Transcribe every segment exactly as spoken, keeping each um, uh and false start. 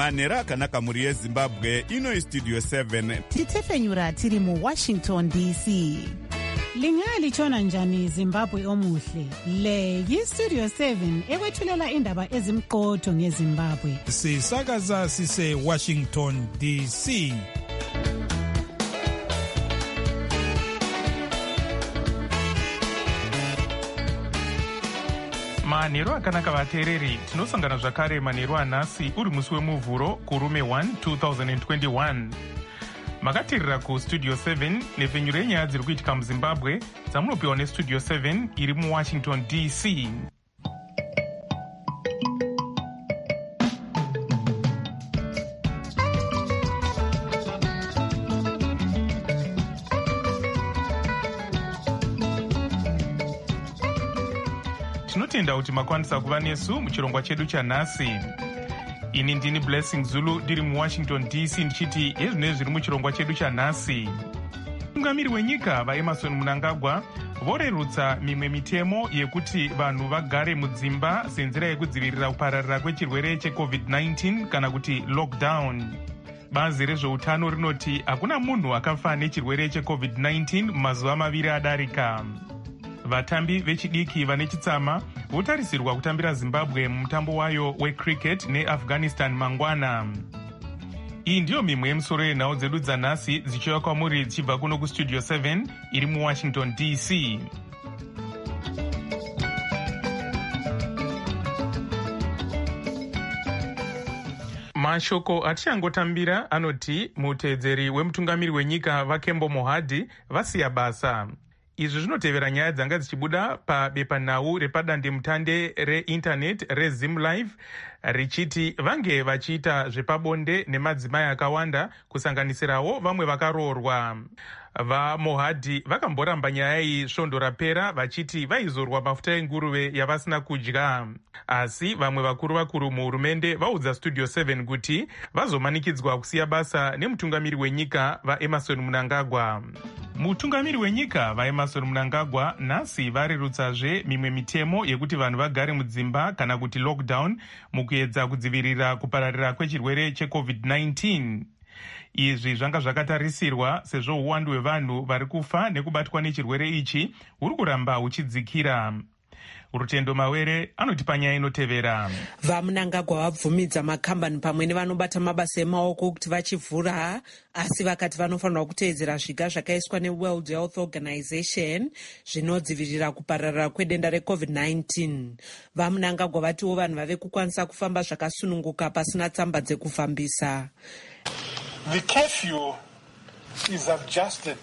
manhero akanaka mhuri yezimbabwe. Ino istudio seven titefenyura tiri muwashington D C. Lingalitshona njani Zimbabwe omuhle? Le yistudio seven ekwethulela indaba ezimqotho ngeZimbabwe. Sisakaza sise Washington D C. Manhero akanaka vateereri, tinosangana zvakare manhero anhasi uri musi wemuvhuro kurume one two thousand twenty-one. Makateerera kustudio seven nepfenyuro yenyaya dziri kuitika muZimbabwe dzamunopiwa nestudio seven iri muWashington D C. Tinotenda kuti makwanisa kuva nesu muchirongwa chedu chanhasi. Ini ndini Blessing Zulu ndiri muWashington D C ndichiti ezvine zviri muchirongwa chedu chanhasi. Mutungamiri wenyika vaEmerson Mnangagwa vorerutsa mimwe mitemo yekuti vanhu vagare mudzimba senzira yekudzivirira kupararira kwechirwere checovid nineteen kana kuti lockdown. Bazi rezveutano rinoti hakuna munhu akafa nechirwere checovid nineteen mumazuva maviri adarika. Vatambi vechidiki vane chitsama votarisirwa kutambira Zimbabwe mumutambo wayo wecricket neAfghanistan mangwana. Iyi ndiyo mimwe yemusoro yenhau dzedu dzanhasi dzichiuya kwamuri dzichibva kuno kustudio seven iri muWashington D C. Mashoko atichangotambira anoti muteedzeri wemutungamiri wenyika vaKembo Mohadi vasiya basa. Izvi zvinotevera nyaya dzanga dzichibuda pabepanhau repadandemutande reinternet reZimLive richiti vange vachiita zvepabonde nemadzimai akawanda kusanganisirawo vamwe vakaroorwa. VaMohadi vakamboramba nyaya iyi svondo rapera vachiti vaizorwa mafuta enguruve yavasina kudya. Asi vamwe vakuru vakuru muhurumende vaudza studio seven kuti vazomanikidzwa kusiya basa nemutungamiri wenyika vaEmerson Mnangagwa. Mutungamiri wenyika vaEmerson Mnangagwa nhasi varerutsazve mimwe mitemo yekuti vanhu vagare mudzimba kana kuti lockdown mukuedza kudzivirira kupararira kwechirwere checovid nineteen. Izvi zvanga zvakatarisirwa sezvo uwandu hwevanhu vari kufa nekubatwa nechirwere ichi huri kuramba huchidzikira. Rutendo Mawere anoti panyaya inotevera. VaMnangagwa vabvumidza makambani pamwe nevanobata mabasa emaoko kuti vachivhura, asi vakati vanofanirwa kuteedzera zviga zvakaiswa neWorld Health Organization zvinodzivirira kupararira kwedenda recovid nineteen. VaMnangagwa vatiwo vanhu vave kukwanisa kufamba zvakasununguka pasina tsamba dzekufambisa. The curfew is adjusted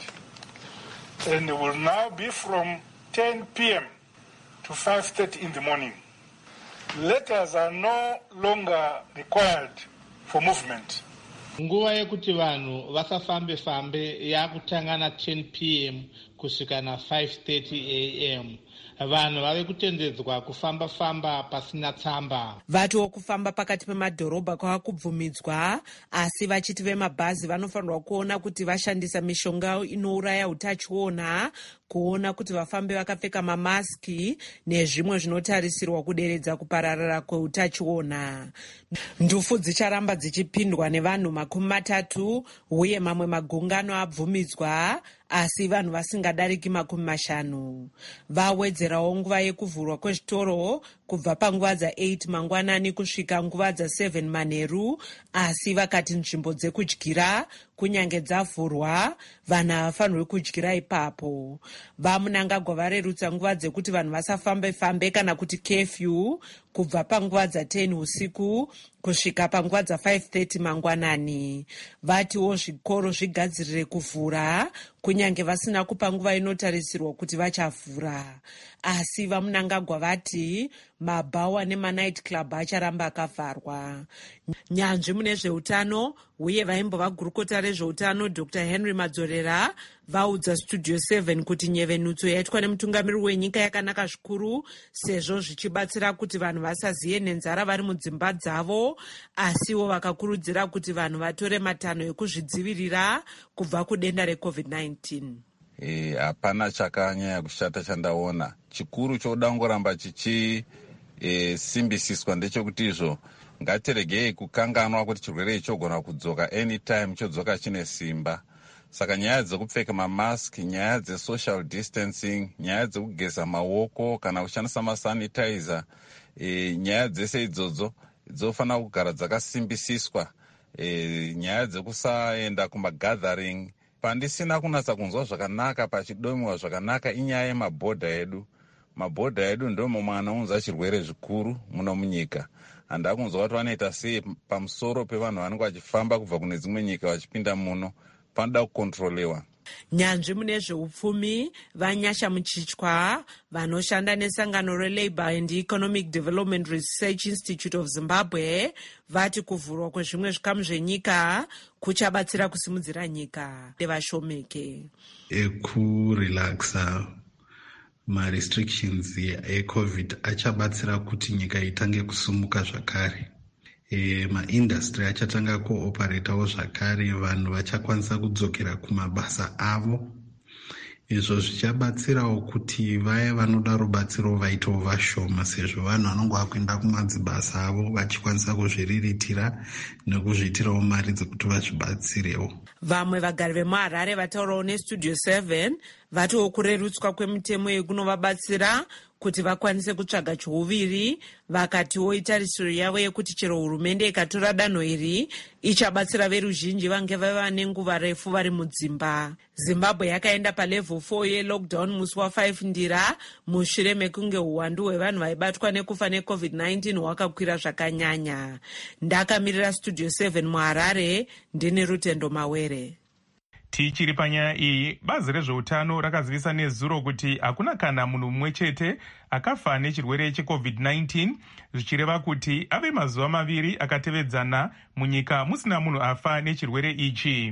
and will now be from ten p m to five thirty in the morning. Letters are no longer required for movement. Nguva yekuti vanhu vasafambe fambe yakutanga na ten p m kusvika na five thirty a m Vanhu vave kutendedzwa kufamba famba pasina tsamba. Vatiwo kufamba pakati pemadhorobha kwakubvumidzwa, asi vachiti vemabhazi vanofanirwa kuona kuti vashandisa mishonga inouraya utachiona, kuona kuti vafambe vakapfeka mamaski nezvimwe zvinotarisirwa kuderedza kupararira kweutachiona. Ndufu dzicharamba dzichipindwa nevanhu makumi matatu uye mamwe magungano abvumidzwa, asi vanhu vasingadariki makumi mashanu. Vawedzerawo nguva yekuvhurwa kwezvitoro kubva panguva dza-eight mangwanani kusvika nguva dza-seven manheru, asi vakati nzvimbo dzekudyira kunyange dzavhurwa vanhu havafanirwi kudyira ipapo. VaMnangagwa varerutsa nguva dzekuti vanhu vasafambe fambe kana kuti curfew kubva panguva dza-ten usiku kusvika panguva dza-five thirty mangwanani. Vatiwo zvikoro zvigadzirire kuvhura kunyange vasina kupa nguva inotarisirwa kuti vachavhura. Asi vaMnangagwa vati mabhawa nemanight club acharamba akavharwa. Nyanzvi mune zveutano uye vaimbova gurukota rezveutano Doctor Henry Madzorera vaudza studio seven kuti nyevenutso yaitwa nemutungamiri wenyika yakanaka zvikuru sezvo zvichibatsira kuti vanhu vasaziye nenzara vari mudzimba dzavo, asiwo vakakurudzira kuti vanhu vatore matanho ekuzvidzivirira kubva kudenda recovid nineteen. Hapana chakanyanya kushata chandaona. Chikuru choda ngoramba chichi e, simbisiswa ndechekuti izvo ngatiregei kukanganwa kuti chirwere ichi chogona kudzoka anytime chodzoka chine simba. Saka nyaya dzekupfeka mamask, nyaya dzesocial distancing, nyaya dzekugeza maoko kana kushandisa masanitizer, e, nyaya dzese idzodzo dzofanira kugara dzakasimbisiswa. E, nyaya dzekusaenda kumagathering. Pandisina kunatsa kunzwa zvakanaka pachidomiwa zvakanaka inyaya yemabhodha edu. Mabhodha edu ndo momwe anounza chirwere zvikuru muno munyika. Handa kunzwa kuti vanoita sei pamusoro pevanhu vanenge vachifamba kubva kune dzimwe nyika vachipinda muno. Panoda kukontrolewa. Nyanzvi mune zveupfumi vaNyasha Muchichwa vanoshanda nesangano reLabour and Economic Development Research Institute of Zimbabwe vati kuvhurwa kwezvimwe zvikamu zvenyika kuchabatsira kusimudzira nyika nevashomeke. Ekurelaxa ma-restrictions eCovid achabatsira kuti nyika itange kusumuka zvakare. E, maindustry achatanga kuoperatawo zvakare, vanhu vachakwanisa kudzokera kumabasa avo. Izvo zvichabatsirawo kuti vaya vanoda rubatsiro vaitawo vashoma, sezvo vanhu vanonge vakuenda kumadzibasa avo vachikwanisa kuzviriritira nekuzviitirawo mari dzekuti vazvibatsirewo. Vamwe vagari vemuHarare vataurawo neStudio seven vatiwo kurerutswa kwemitemo yekunovabatsira kuti vakwanise kutsvaga chiuviri, vakatiwo itarisiro yavo yekuti chero hurumende ikatora danho iri ichabatsira veruzhinji vange vava nenguva refu vari mudzimba. Zimbabwe yakaenda palevel four yelockdown musi wa5 Ndira mushure mekunge uwandu hwevanhu vaibatwa nekufa neCovid nineteen hwakakwira zvakanyanya. Ndakamirira Studio seven muHarare, ndine Rutendo Mawere. Tichiri panyaya iyi, bazi rezveutano rakazivisa nezuro kuti hakuna kana munhu mumwe chete akafa nechirwere cheCovid nineteen, zvichireva kuti ave mazuva maviri akatevedzana munyika musina munhu afa nechirwere ichi.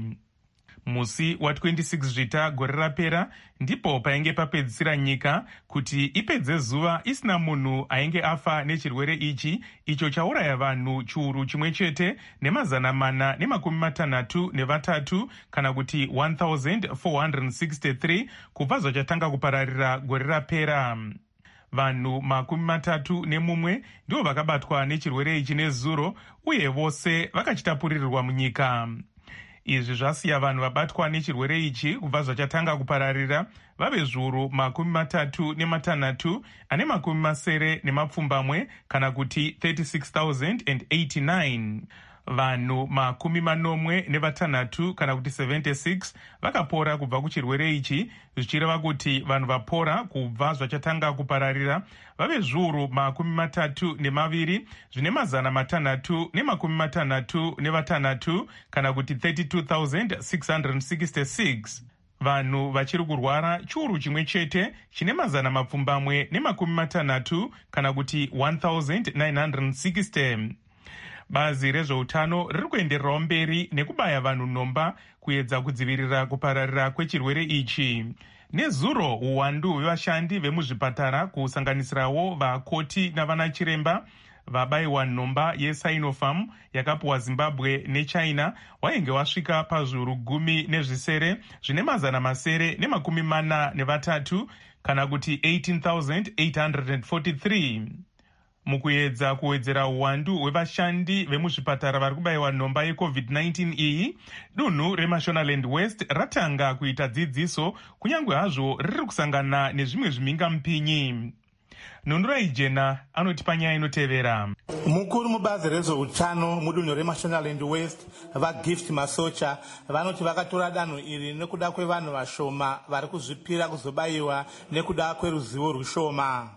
Musi wa twenty-six Zvita gore rapera ndipo painge papedzisira nyika kuti ipedze zuva isina munhu ainge afa nechirwere ichi, icho chauraya vanhu chiuru chimwe chete nemazana mana nemakumi matanhatu nevatatu kana kuti one thousand four hundred sixty-three kubva zvachatanga kupararira gore rapera. Vanhu makumi matatu nemumwe ndivo vakabatwa nechirwere ichi nezuro, uye vose vakachitapurirwa munyika. Izvi zvasiya vanhu vabatwa nechirwere ichi kubva zvachatanga kupararira vave zviuru makumi matatu nematanhatu ane makumi masere nemapfumbamwe kana kuti thirty-six thousand eighty-nine. Vanhu makumi manomwe nevatanhatu kana kuti seventy-six vakapora kubva kuchirwere ichi, zvichireva kuti vanhu vapora kubva zvachatanga kupararira vave zviuru makumi matatu nemaviri zvine mazana matanhatu nemakumi matanhatu nevatanhatu kana kuti thirty-two thousand six hundred sixty-six. Vanhu vachiri kurwara chiuru chimwe chete chine mazana mapfumbamwe nemakumi matanhatu kana kuti one thousand nine hundred sixty. Bazi rezveutano riri kuendererawo mberi nekubaya vanhu nhomba kuedza kudzivirira kupararira kwechirwere ichi. Nezuro uwandu hwevashandi vemuzvipatara kusanganisirawo vakoti navanachiremba vabayiwa nhomba yeSinopharm yakapiwa Zimbabwe neChina wainge wasvika pazviuru gumi nezvisere zvine mazana masere nemakumi mana nevatatu kana kuti eighteen thousand eight hundred forty-three. Mukuedza kuwedzera uwandu hwevashandi vemuzvipatara vari kubayiwa nhomba yeCovid nineteen iyi, dunhu reMashonaland West ratanga kuita dzidziso kunyange hazvo riri kusangana nezvimwe zvimhingamupinyi. Nundurai Jena anoti panyaya inotevera. Mukuru mubazi rezveutano mudunhu reMashonaland West vaGift Masocha vanoti vakatora danho iri nekuda kwevanhu vashoma vari kuzvipira kuzobayiwa nekuda kweruzivo rushoma.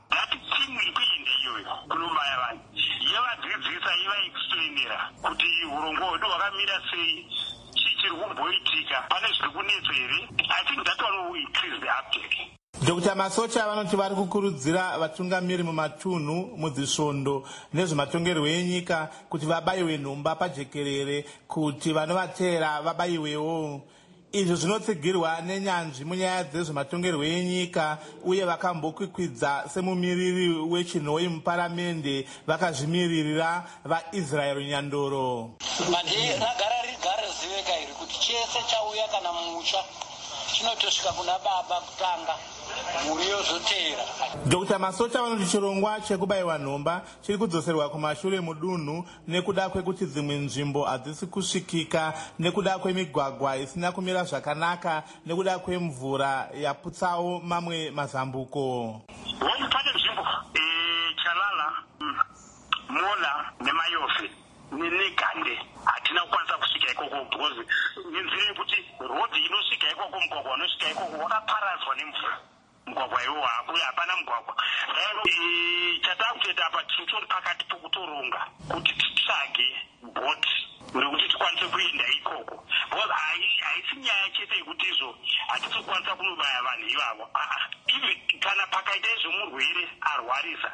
Kulumaya vanhu yevadzidzisa yevaexplainera kuti urongwa hwedu hwakamira sei, chii chiri kumboitika, pane zviri kunetsa here. I think that one will increase the uptake. Doctor Masocha vanoti vari kukurudzira vatungamiri mumatunhu mudzisvondo nezvematongerwo enyika kuti vabayiwe nhomba pajekerere kuti vanovatera vabayiwewo. Izvi zvinotsigirwa nenyanzvi munyaya dzezvematongerwo enyika uye vakambokwikwidza semumiriri wechinhoi muparamende vakazvimiririra vaIsrael Nyandoro. Manje ragara rigara ziveka iri kuti chese chauya kana mumusha chinotosvika kuna baba kutanga mhuri yozotera. Dokta Masocha vanoti chirongwa chekubayiwa nhomba chiri kudzoserwa kumashure mudunhu nekuda kwekuti dzimwe nzvimbo hadzisi kusvikika, nekuda kwemigwagwa isina kumira zvakanaka, nekuda kwemvura yaputsawo mamwe mazambuko. Pane nzvimbo Chalala, Mola neMayofe negande hatina kukwanisa kusvika ikoko because nenzira yekuti rodhi inosvika ikoko, mugwagwa unosvika ikoko wakaparadzwa nemvura. Mugwagwa iwo hapana mugwagwa. Chatakutoita apa titori pakati pokutoronga kuti titsvage bhoti rekuti tikwanise kuenda ikoko, because haisi nyaya chete yekuti izvo hatitokwanisa kunobaya vanhu ivavo. Kana pakaita izvo murwere arwarisa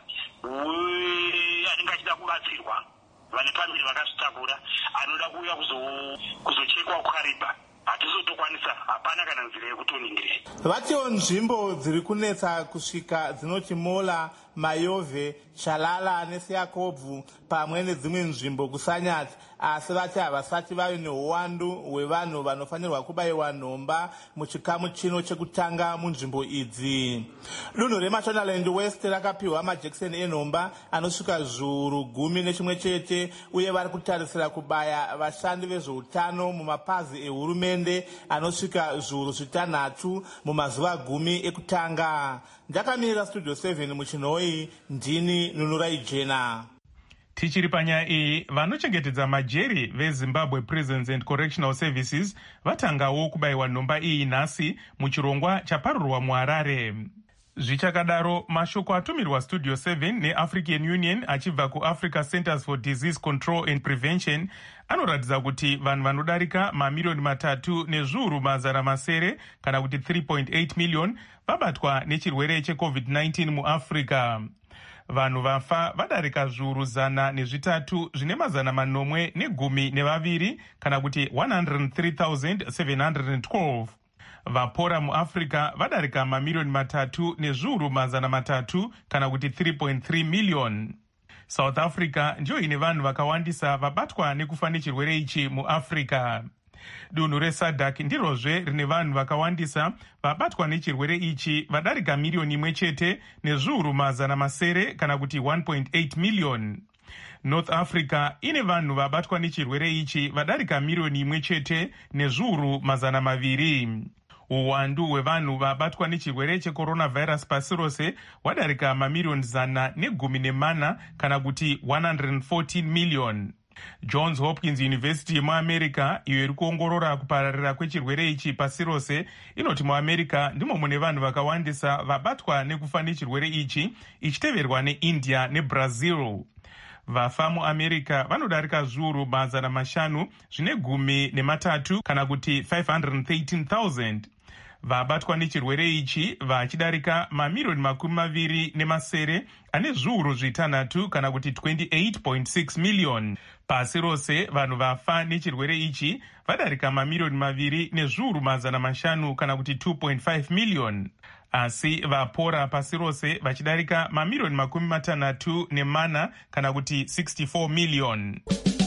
anenge achida kubatsirwa, vane pamberi vakazvitakura, anoda kuuya kuzochekwa kwaripa, hatizotokwanisa, hapana kana nzira yekutoningire. Vatiwo nzvimbo dziri kunetsa kusvika dzinoti Mola, Mayove, Chalala neSiyakobvu pamwe nedzimwe nzvimbo kusanyati, asi vati havasati vave neuwandu hwevanhu vanofanirwa kubayiwa nhomba muchikamu chino chekutanga munzvimbo idzi. Dunhu reMashonaland West rakapiwa majekiseni enhomba anosvika zviuru gumi nechimwe chete, uye vari kutarisira kubaya vashandi vezveutano mumapazi ehurumende anosvika zviuru zvitanhatu mumazuva gumi ekutanga. Ndakamirira Studio seven muchinhoi, ndini Nunurai Jena. Tichiri panyaya iyi, vanochengetedza majeri veZimbabwe Prisons and Correctional Services vatangawo kubayiwa nhomba iyi nhasi muchirongwa chaparurwa muHarare. Zvichakadaro, mashoko atumirwa Studio seven neAfrican Union achibva kuAfrica Centers for Disease Control and Prevention anoratidza kuti vanhu vanodarika mamiliyoni matatu nezviuru mazana masere kana kuti three point eight million vabatwa nechirwere checovid nineteen muAfrica. Vanhu vafa vadarika zviuru zana nezvitatu zvine mazana manomwe negumi nevaviri kana kuti one hundred three thousand seven hundred twelve. Vapora muAfrica vadarika mamiliyoni matatu nezviuru mazana matatu kana kuti three point three million. South Africa ndiyo ine vanhu vakawandisa vabatwa nekufa nechirwere ichi muAfrica. Dunhu reSADC ndirozve rine vanhu vakawandisa vabatwa nechirwere ichi vadarika miliyoni imwe chete nezviuru mazana masere kana kuti one point eight million. North Africa ine vanhu vabatwa nechirwere ichi vadarika miliyoni imwe chete nezviuru mazana maviri. Uwandu hwevanhu vabatwa nechirwere checoronavirus pasi rose wadarika mamiliyoni zana negumi nemana kana kuti one hundred fourteen million. Johns Hopkins University muAmerica, iyo iri kuongorora kupararira kwechirwere ichi pasi rose, inoti muAmerica ndimo mune vanhu vakawandisa vabatwa nekufa nechirwere ichi, ichiteverwa neIndia neBrazil. Vafa muAmerica vanodarika zviuru mazana mashanu zvine gumi nematatu kana kuti five hundred thirteen thousand. Vabatwa nechirwere ichi vachidarika mamiliyoni makumi maviri nemasere ane zviuru zvitanhatu kana kuti twenty-eight point six million. Pasi rose vanhu vafa nechirwere ichi vadarika mamiliyoni maviri nezviuru mazana mashanu kana kuti two point five million. Asi vapora pasi rose vachidarika mamiliyoni makumi matanhatu nemana kana kuti sixty-four million.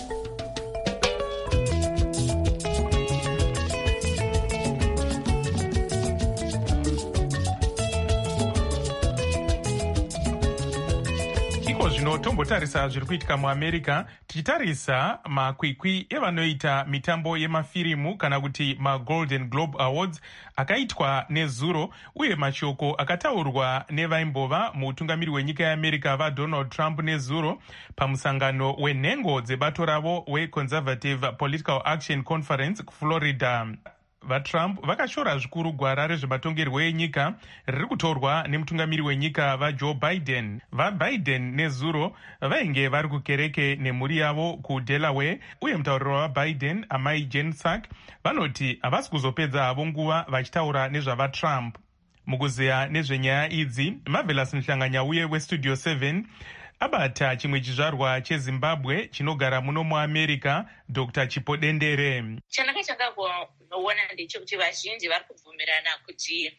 Zvino tombotarisa zviri kuitika muAmerica, tichitarisa makwikwi evanoita mitambo yemafirimu kana kuti maGolden Globe Awards akaitwa nezuro, uye mashoko akataurwa nevaimbova mutungamiri wenyika yeAmerica vaDonald Trump nezuro pamusangano wenhengo dzebato ravo weConservative Political Action Conference kuFlorida. VaTrump vakashora zvikuru gwara rezvematongerwo enyika riri kutorwa nemutungamiri wenyika vaJoe Biden. VaBiden nezuro vainge vari kukereke nemhuri yavo kuDelaware, uye mutauriro waBiden amai Jen Psaki vanoti havasi kuzopedza havo nguva vachitaura nezvavaTrump. Mukuzeya nezvenyaya idzi, Marvelous Mhlanganyauye weStudio seven abata chimwe chizvarwa chezimbabwe chinogara muno muamerica, Dr Chipodendere. Chanakatanga kuona ndechekuti vazhinji vari kubvumirana kuti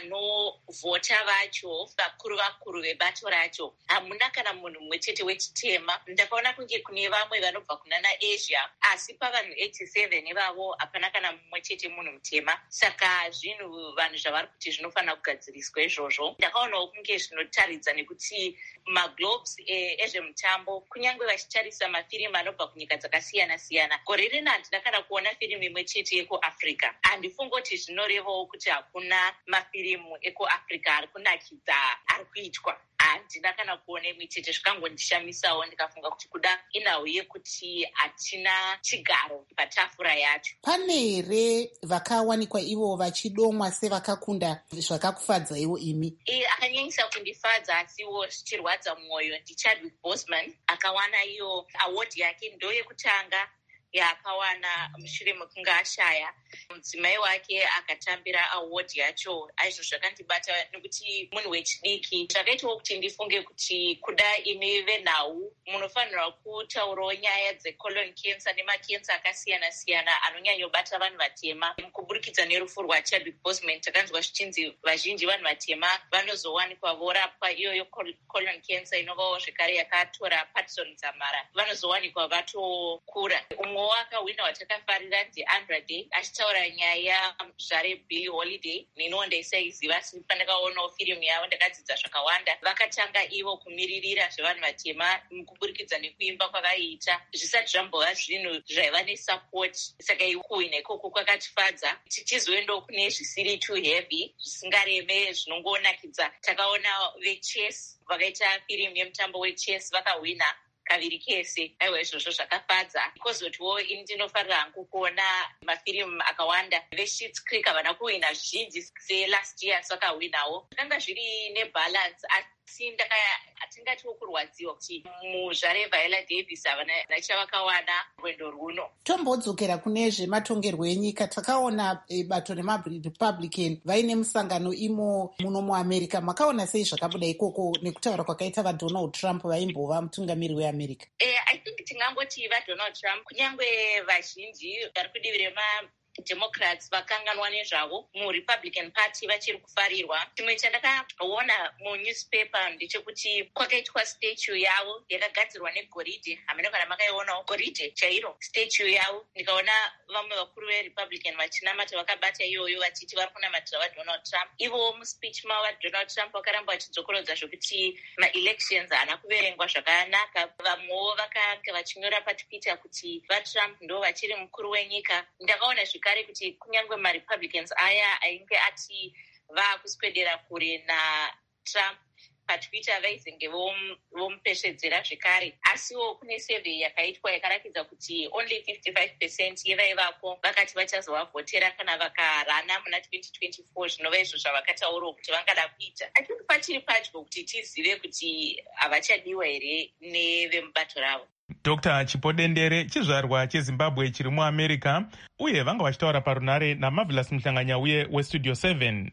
vanovhota vacho vakuru vakuru vebato racho hamuna kana munhu mumwe chete wechitema. Ndakaona kunge kune vamwe vanobva kunana Asia, asi pavanhu eighty-seven ivavo hapana kana mumwe chete munhu mutema. Saka zvinhu vanhu zvavari kuti zvinofanira kugadziriswa izvozvo. Ndakaonawo kunge zvinotaridza nekuti maglobes ezvemutambo kunyange vachitarisa mafirimu anobva kunyika dzakasiyana siyana, gore rino handina kana kuona firimu imwe chete yekuafrica. Handifungoti zvinorevawo kuti hakuna mafirimu ekuafrica ari kunakidza ari kuitwa. Handina kana kuona imwe chete, zvikangondishamisawo ndikafunga kuti kuda inhau yekuti hatina chigaro patafura yacho. Pane here vakawanikwa ivo vachidomwa sevakakunda zvakakufadzaiwo imi? E, akanyanyisa kundifadza asiwo zvichirwadza mwoyo ndiChadwick Boseman. Akawana iyo award yake ndo yekutanga yaakawana mushure mekunge ashaya. Mudzimai wake akatambira award yacho. Aizvo zvakandibata nekuti munhu wechidiki. Zvakaitawo kuti ndifunge kuti kuda imi venhau munofanirwa kutaurawo nyaya dzecolon cancer nemakensa akasiyana siyana anonyanyobata vanhu vatema. Kuburikidza nerufu rwaChadwick Boseman takanzwa zvichinzi vazhinji vanhu vatema vanozowanikwa vorapwa iyoyo colon cancer inovawo zvekare yakatora Patson Dzamara, vanozowanikwa vatokura. Umwe wakawina watakafarira ndiAndra Day achitaura nyaya zvare Billie Holiday. Ninonda isaiziva asi pandakaonawo firimu yavo ndakadzidza zvakawanda. Vakatanga ivo kumiririra zvevanhu vatema mukuburikidza nekuimba kwavaiita zvisati zvambova zvinhu zvaiva nesupport. Saka kuwina ikoko kwakatifadza. Tichizoendawo kune zvisiri too heavy, zvisingareme, zvinongonakidza. Takaona vechess vakaita firimu yemutambo wechess vakawina kaviri kese. Aiwa izvozvo zvakafadza. Kozotiwo ini ndinofarira hangu kuona mafirimu akawanda. VeSchitt's Creek havana kuwina zvizhinji selast year vakawinawo. Zvakanga zviri nebalance asi hatingatiwo kurwadziwa kuti muzvare Viola Davis havana chavakawana rwendo runo. Tombodzokera kune zvematongerwo enyika. Takaona e, bato remaRepublican vaine musangano imo muno muAmerica. Makaona sei zvakabuda ikoko nekutaura kwakaita vaDonald Trump vaimbova mutungamiri weAmerica? Eh, I think tingangoti vaDonald Trump kunyange vazhinji vari kudivi rema Democrats vakanganwa nezvavo muRepublican Party vachiri kufarirwa. Chimwe chandakaona munewspaper ndechekuti kwakaitwa statue yavo yakagadzirwa negoridhe. Hamene kana makaionawo goridhe chairo statue yavo. Ndikaona vamwe vakuru veRepublican vachinamata vakabata iyoyo vachiti vari kunamatira vaDonald Trump. Ivo muspeech mavo vaDonald Trump vakaramba vachidzokorodza zvokuti maelections haana kuverengwa zvakanaka. Vamwewo vakanga vachinyora paTwitter kuti vaTrump ndo vachiri mukuru wenyika. Ndakaona zvika kuti kunyange maRepublicans aya ainge ati vakuswedera kure naTrump paTwitter vaizenge vomupeshedzera zvekare. Asiwo kune survey yakaitwa yakarakidza kuti only fifty-five percent yevaivako vakati vachazovavhotera kana vakarana muna twenty twenty-four, zvinova izvo zvavakataurawo kuti vangada kuita. I think pachiri padyo kuti tizive kuti havachadiwa here nevemubato ravo. Dr Chipodendere, chizvarwa cheZimbabwe chiri muAmerica, uye vanga vachitaura parunare naMarvelous Muhlanganyauye weStudio seven.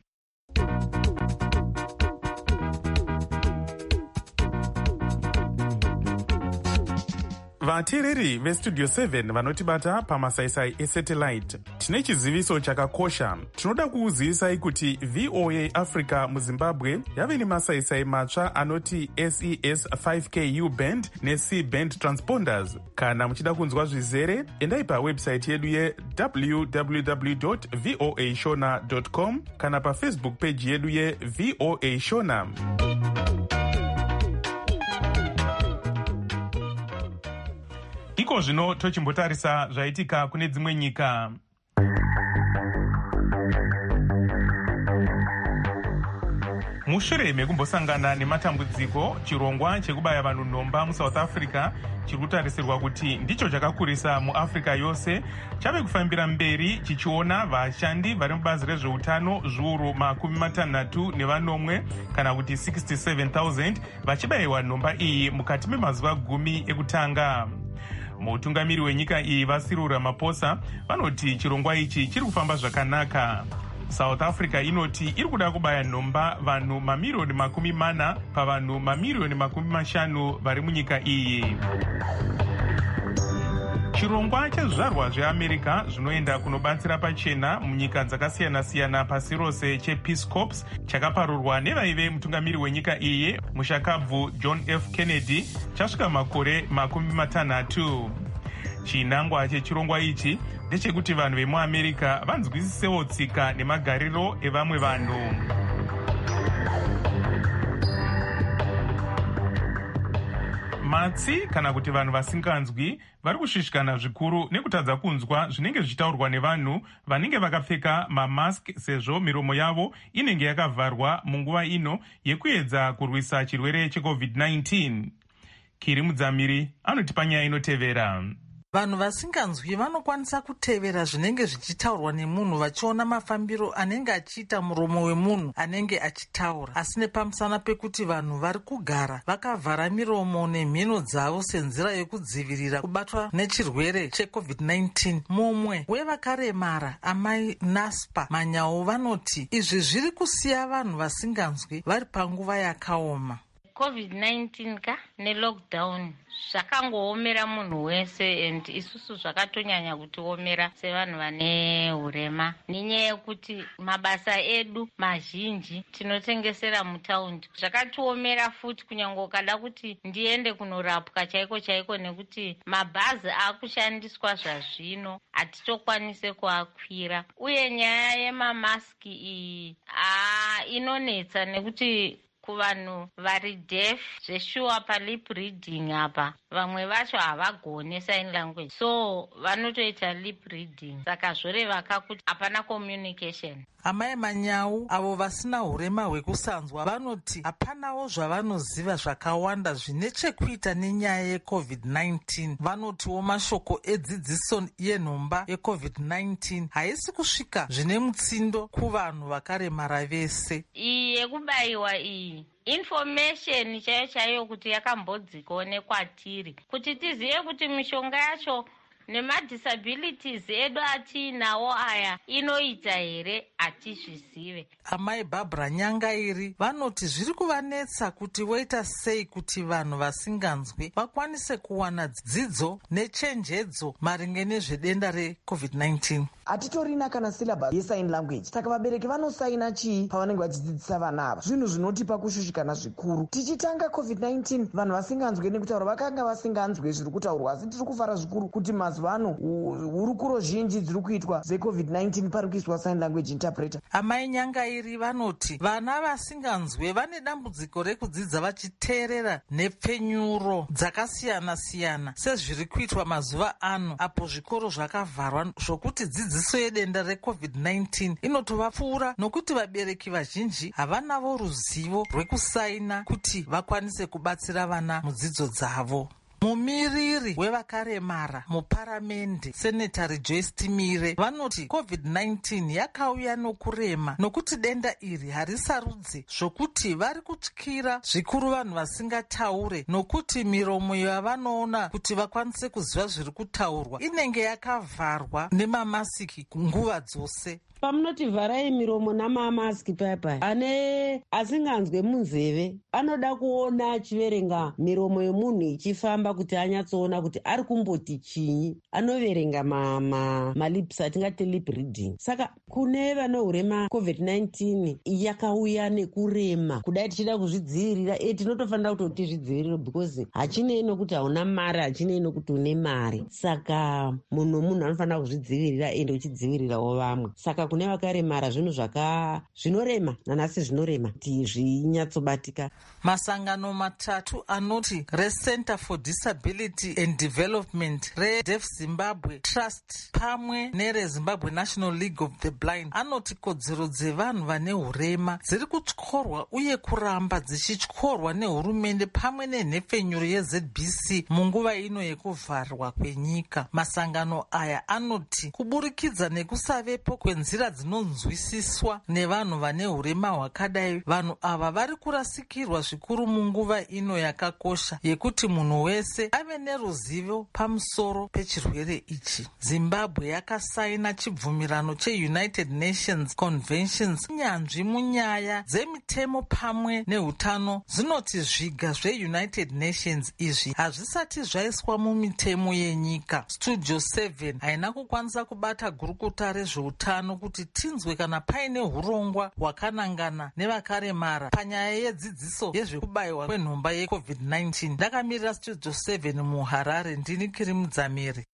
Vateereri veStudio seven vanotibata pamasaisai esatellite, tine chiziviso chakakosha. Tinoda kuuzivisai kuti V O A Africa muZimbabwe yave nemasaisai matsva anoti S E S five K U band neC band transponders. Kana muchida kunzwa zvizere, endai pawebsite yedu ye w w w dot v o a shona dot com kana paFacebook page yedu ye V O A Shona. Iko zvino tochimbotarisa zvaitika kune dzimwe nyika. Mushure mekumbosangana nematambudziko, chirongwa chekubaya vanhu nhomba muSouth Africa chiri kutarisirwa kuti ndicho chakakurisa muAfrica yose chave kufambira mberi chichiona vashandi vari mubazi rezveutano zviuru makumi matanhatu nevanomwe kana kuti sixty-seven thousand vachibayiwa nhomba iyi mukati memazuva gumi ekutanga. Mutungamiri wenyika iyi vaCyril Ramaphosa vanoti chirongwa ichi chiri kufamba zvakanaka. South Africa inoti iri kuda kubaya nhomba vanhu mamiriyoni makumi mana pavanhu mamiriyoni makumi mashanu vari munyika iyi. Chirongwa chezvizvarwa zveAmerica zvinoenda kunobatsira pachena munyika dzakasiyana-siyana pasi rose chePeace Corps chakaparurwa nevaive mutungamiri wenyika iyi mushakabvu John F. Kennedy chasvika makore makumi matanhatu. Chinangwa chechirongwa ichi ndechekuti vanhu vemuAmerica vanzwisisewo tsika nemagariro evamwe vanhu. Matsi kana kuti vanhu vasinganzwi vari kushushikana zvikuru nekutadza kunzwa zvinenge zvichitaurwa nevanhu vanenge vakapfeka mamask sezvo miromo yavo inenge yakavharwa munguva ino yekuedza kurwisa chirwere checovid nineteen. Kiri Mudzamiri anotipa nyaya inotevera. Vanhu vasinganzwi vanokwanisa kutevera zvinenge zvichitaurwa nemunhu vachiona mafambiro anenge achiita muromo wemunhu anenge achitaura, asi nepamusana pekuti vanhu vari kugara vakavhara miromo nemhino dzavo senzira yekudzivirira kubatwa nechirwere checovid nineteen. Mumwe wevakaremara amai Naspa Manyau vanoti izvi zviri kusiya vanhu vasinganzwi vari panguva yakaoma. covid nineteen ka nelockdown zvakangoomera munhu wese, and isusu zvakatonyanya kutiomera sevanhu vane urema nenyaya yekuti mabasa edu mazhinji tinotengesera mutaundi. Zvakatiomera futi kunyange ukada kuti ndiende kunorapwa chaiko chaiko nekuti mabhazi akushandiswa zvazvino hatitokwanise kuakwira, uye nyaya yemamaski iyi aa inonetsa nekuti kuvanhu vari deaf zveshuwa palip reading apa vamwe vacho havagone sign language, so vanotoita lip reading, saka zvoreva kakuti hapana communication. Amai Manyau avo vasina hurema hwekusanzwa vanoti hapanawo zvavanoziva zvakawanda zvine chekuita nenyaya yecovid nineteen. Vanotiwo mashoko edzidziso yenhomba yecovid nineteen haisi kusvika zvine mutsindo kuvanhu vakaremara vese. Iyi yekubayiwa iyi information chaiyo chaiyo kuti yakambodzikawo nekwatiri kuti tizive kuti mishonga yacho nemadisabilities edu atiinawo aya inoita here hatizvizive. Amai Barbara Nyangairi vanoti zviri kuvanetsa kuti voita sei kuti vanhu vasinganzwi vakwanise kuwana dzidzo nechenjedzo maringe nezvedenda recovid nineteen. Hatitorina kana syllabus yesign language, saka vabereki vanosaina chii pavanenge vachidzidzisa vana ava? Zvinhu zvinotipa kushushikana zvikuru. Tichitanga covid nineteen vanhu vasinganzwi nekutaura vakanga vasinganzwi zviri kutaurwa, asi tiri kufara zvikuru kuti mazuva ano hurukuro zhinji dziri kuitwa dzecovid nineteen pari kuiswa sign language interpreter. Amai Nyangairi vanoti vana vasinganzwi vane dambudziko rekudzidza vachiteerera nepfenyuro dzakasiyana-siyana sezviri kuitwa mazuva ano apo zvikoro zvakavharwa, zvokuti dzidziso yedenda recovid nineteen inotovapfuura nokuti vabereki vazhinji havanavo ruzivo rwekusaina kuti vakwanise kubatsira vana mudzidzo dzavo. Mumiriri wevakaremara muparamende Senatari Joyce Timire vanoti covid nineteen yakauya nokurema nokuti denda iri harisarudze zvokuti vari kutyira zvikuru vanhu vasingataure nokuti miromo yavanoona kuti vakwanise kuziva zviri kutaurwa inenge yakavharwa nemamasiki nguva dzose. Pamunoti vharai miromo namamaski paya ane asinganzwe munzeve anoda kuona achiverenga miromo yemunhu ichifamba kuti anyatsoona kuti ari kumboti chinyi, anoverenga malips ma, atingati lip reading. Saka kune vane urema covid nineteen yakauya nekurema kudai tichida kuzvidzivirira, e tinotofanira kuti tizvidzivirire because hachinei nokuti hauna mari, hachinei nokuti une mari. Saka munhu munhu anofanira kuzvidzivirira ende uchidzivirirawo vamwe. Saka kune vakaremara zvinhu zvaka zvinorema nanasi zvinorema kuti zvinyatsobatika. Masangano matatu anoti reCenter for Disability and Development, reDeaf Zimbabwe Trust pamwe nereZimbabwe National League of the Blind anoti kodzero dzevanhu vane hurema dziri kutyorwa uye kuramba dzichityorwa nehurumende pamwe nenhepfenyuro yeZ B C munguva ino yekuvharwa kwenyika. Masangano aya anoti kuburikidza nekusavepo kwenzira nenzira dzinonzwisiswa nevanhu vane urema hwakadai. Vanhu ava vari kurasikirwa zvikuru munguva ino yakakosha yekuti munhu wese ave neruzivo pamusoro pechirwere ichi. Zimbabwe yakasaina chibvumirano cheUnited Nations Conventions. Nyanzvi munyaya dzemitemo pamwe neutano dzinoti zviga zveUnited Nations izvi hazvisati zvaiswa mumitemo yenyika. Studio seven haina kukwanisa kubata gurukuta rezveutano kuti tinzwe kana paine urongwa hwakanangana nevakaremara panyaya yedzidziso yezvekubayiwa kwenhomba yecovid nineteen. Ndakamirira Studio seven muHarare, ndini Kirimudzamiri.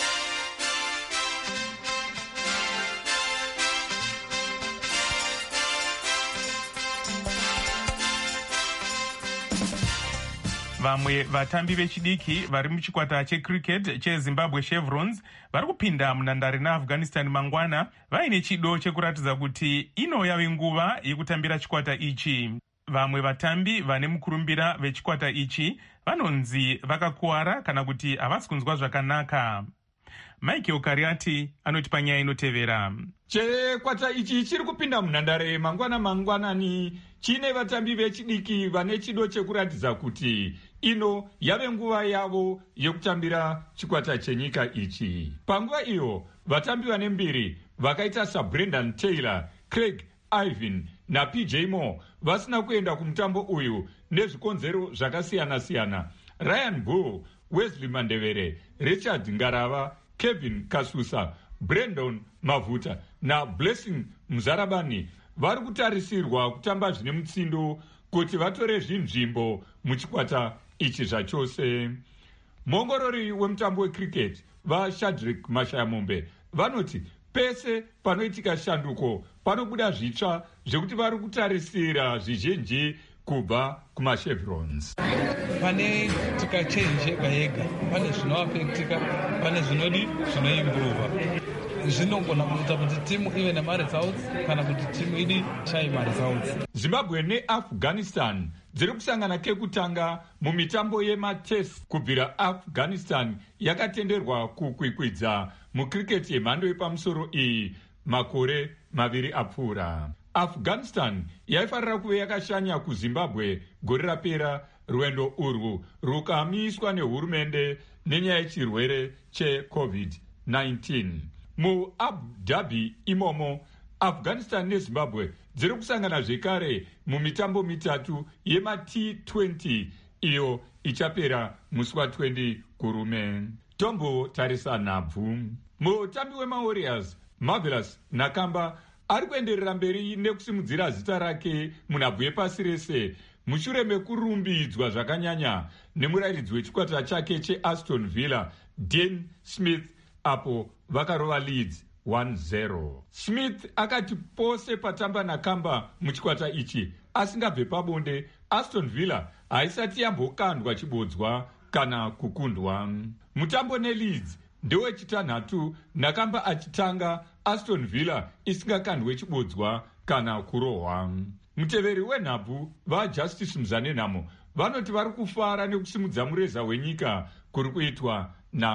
Vamwe vatambi vechidiki vari muchikwata checricket cheZimbabwe Chevrons vari kupinda munhandare naAfghanistan mangwana vaine chido chekuratidza kuti ino yave nguva yekutambira chikwata ichi. Vamwe vatambi vane mukurumbira vechikwata ichi vanonzi vakakuwara kana kuti havasi kunzwa zvakanaka. Michael Kariati anoti panyaya inotevera. Chikwata ichi chiri kupinda munhandare mangwana mangwanani chine vatambi vechidiki vane chido chekuratidza kuti ino yave nguva yavo yekutambira chikwata chenyika ichi. Panguva iyo vatambi vane mbiri vakaita saBrendan Taylor, Craig Ivan naP J Moore vasina kuenda kumutambo uyu nezvikonzero zvakasiyana-siyana. Ryan Bull, Wesley Mandevere, Richard Ngarava, Kevin Kasusa, Brandon Mavuta na Blessing Muzarabani vari kutarisirwa kutamba zvine mutsindo kuti vatore zvinzvimbo muchikwata ichi zvachose. Mongorori wemutambo wecricket vaShadrack Mashayamombe vanoti pese panoitika shanduko panobuda zvitsva zvekuti vari kutarisira zvizhinji kubva kumachevrons. Pane tikachenje yega yega, pane zvinoafektika, pane zvinodi zvinoimprova. Zvinogona kuita kuti timu ive nemaresults kana kuti timu idi shaye maresults. Zimbabwe neAfghanistan dziri kusangana kekutanga mumitambo yematest kubvira Afghanistan yakatenderwa kukwikwidza mucricket yemhando yepamusoro iyi makore maviri apfuura. Afghanistan yaifarira kuve yakashanya kuZimbabwe gore rapera rwendo urwu rukamiswa nehurumende nenyaya yechirwere checovid nineteen. MuAbu Dhabi imomo Afghanistan neZimbabwe dziri kusangana zvekare mumitambo mitatu yemaT twenty iyo ichapera musi wa20 kurume. Tombo tarisa nhabvu. Mutambi wemaWarriors Marvelous Nakamba ari kuenderera mberi nekusimudzira zita rake munhabvu yepasi rese mushure mekurumbidzwa zvakanyanya nemurairidzi wechikwata chake cheAston Villa Dan Smith apo vakarova Leeds one zero. Smith akati pose patamba Nakamba muchikwata ichi asingabve pabonde Aston Villa haisati yambokandwa chibodzwa kana kukundwa. Mutambo neLeeds ndewechitanhatu Nakamba achitanga Aston Villa isingakandwe chibodzwa kana kurohwa. Muteveri wenhabvu vaJustice Mzanenhamo vanoti vari kufara nekusimudza mureza wenyika kuri kuitwa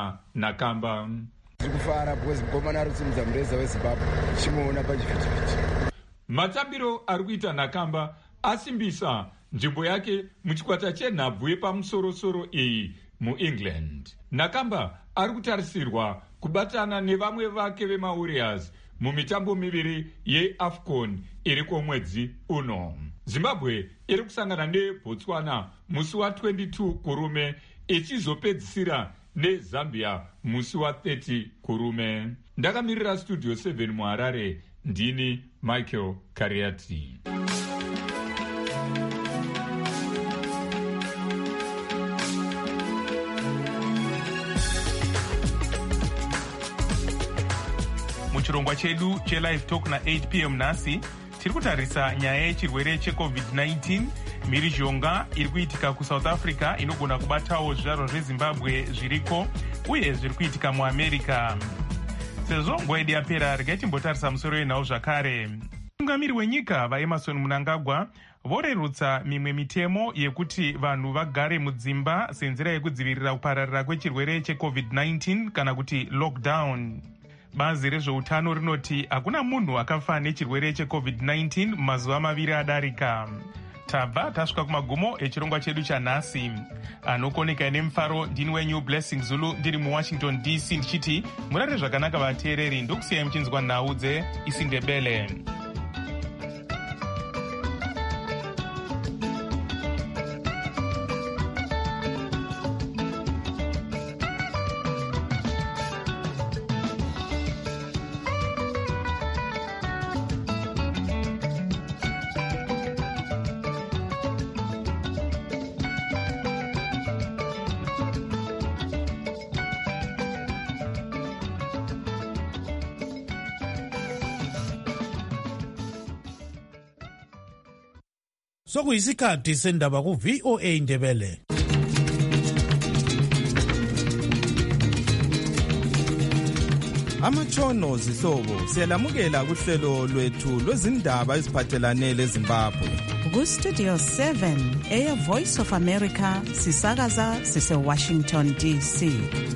naNakamba. Tiri kufara because mukomana ari kusimudza mureza weZimbabwe tichimuona pachivhitivhiti. Matambiro ari kuita Nakamba asimbisa nzvimbo yake muchikwata chenhabvu yepamusorosoro iyi muEngland. Nakamba ari kutarisirwa kubatana nevamwe vake vemaWarriors mumitambo miviri yeAFCON iri kwomwedzi uno. Zimbabwe iri kusangana neBotswana musi wa22 kurume ichizopedzisira neZambia musi wa30 kurume. Ndakamirira Studio seven muHarare, ndini Michael Kariati. Muchirongwa chedu chelive talk na eight p m nhasi tiri kutarisa nyaya yechirwere checovid nineteen, mhirizhonga iri kuitika kuSouth Africa inogona kubatawo zvizvarwa zveZimbabwe zviriko uye zviri kuitika muAmerica. Sezvo nguva yedu yapera, regai timbotarisa musoro wenhau zvakare. Mutungamiri wenyika vaEmmerson Mnangagwa vorerutsa mimwe mitemo yekuti vanhu vagare mudzimba senzira yekudzivirira kupararira kwechirwere checovid nineteen kana kuti lockdown. Bazi rezveutano rinoti hakuna munhu akafa nechirwere checovid nineteen mazuva maviri adarika. Tabva tasvika kumagumo echirongwa chedu chanhasi. Anokoneka nemufaro ndini wenyu Blessing Zulu ndiri muWashington D C ndichiti murare zvakanaka vateereri, ndokusiyai muchinzwa nhau dzeIsiNdebele. Sokuyisikhathi sendaba ku V O A Ndebele. Amatshono zihlobo siyalamukela kuhlelo lwethu lwezindaba eziphathelane leZimbabwe. Ku Studio seven eya Voice of America sisakaza sise Washington D C.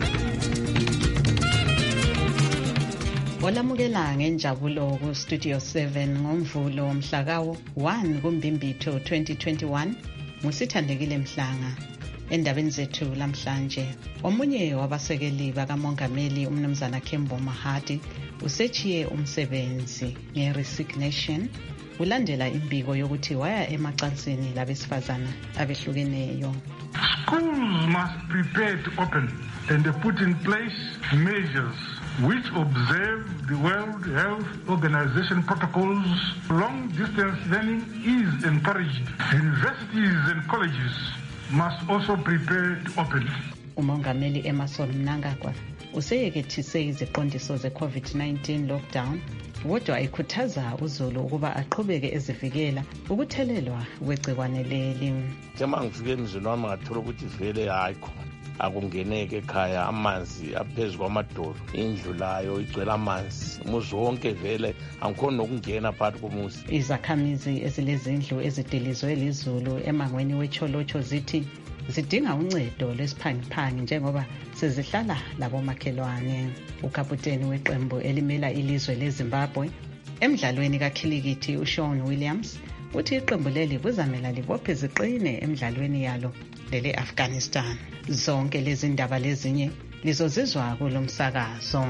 Olamukela ngenjabulo ku Studio seven ngomvulo mhlakawo one kuMbimbitho twenty twenty-one. Musithandekile Mhlanga. Endabeni zethu lamhlanje, omunye wabasekeli bakamongameli umnumzana Kembo Mahadi usechiye umsebenzi nge-resignation ulandela imbiko yokuthi waya emacansini labesifazana abehlukeneyo. Schools must prepare to open and put in place measures which observe the World Health Organization protocols. Long-distance learning is encouraged. Universities and colleges must also prepare to open. Umongameli Emmerson Mnangagwa useyekethise iziqondiso ze-COVID nineteen lockdown, kodwa ikhuthaza uZulu ukuba aqhubeke ezivikela ukuthelelwa kwegciwane leli. Njema ngifike emzini wami ngathola ukuthi vele hayi khona akungeneke ekhaya, amanzi aphezu kwamadolo, indlu layo igcwele amanzi, umuzi wonke vele angikhona nokungena phakathi komuzi. Izakhamizi ezilezindlu ezidilizwe lizulu emangweni weCholocho zithi zidinga uncedo lwesiphangiphangi njengoba sezihlala labomakhelwane. Ukaputeni weqembu elimela ilizwe leZimbabwe emdlalweni kakhilikithi uShaun Williams uthi iqembu leli kuzamela libophe ziqine emdlalweni yalo lele Afghanistan. Zonke lezi ndaba lezinye lizozizwa kulomsakazo.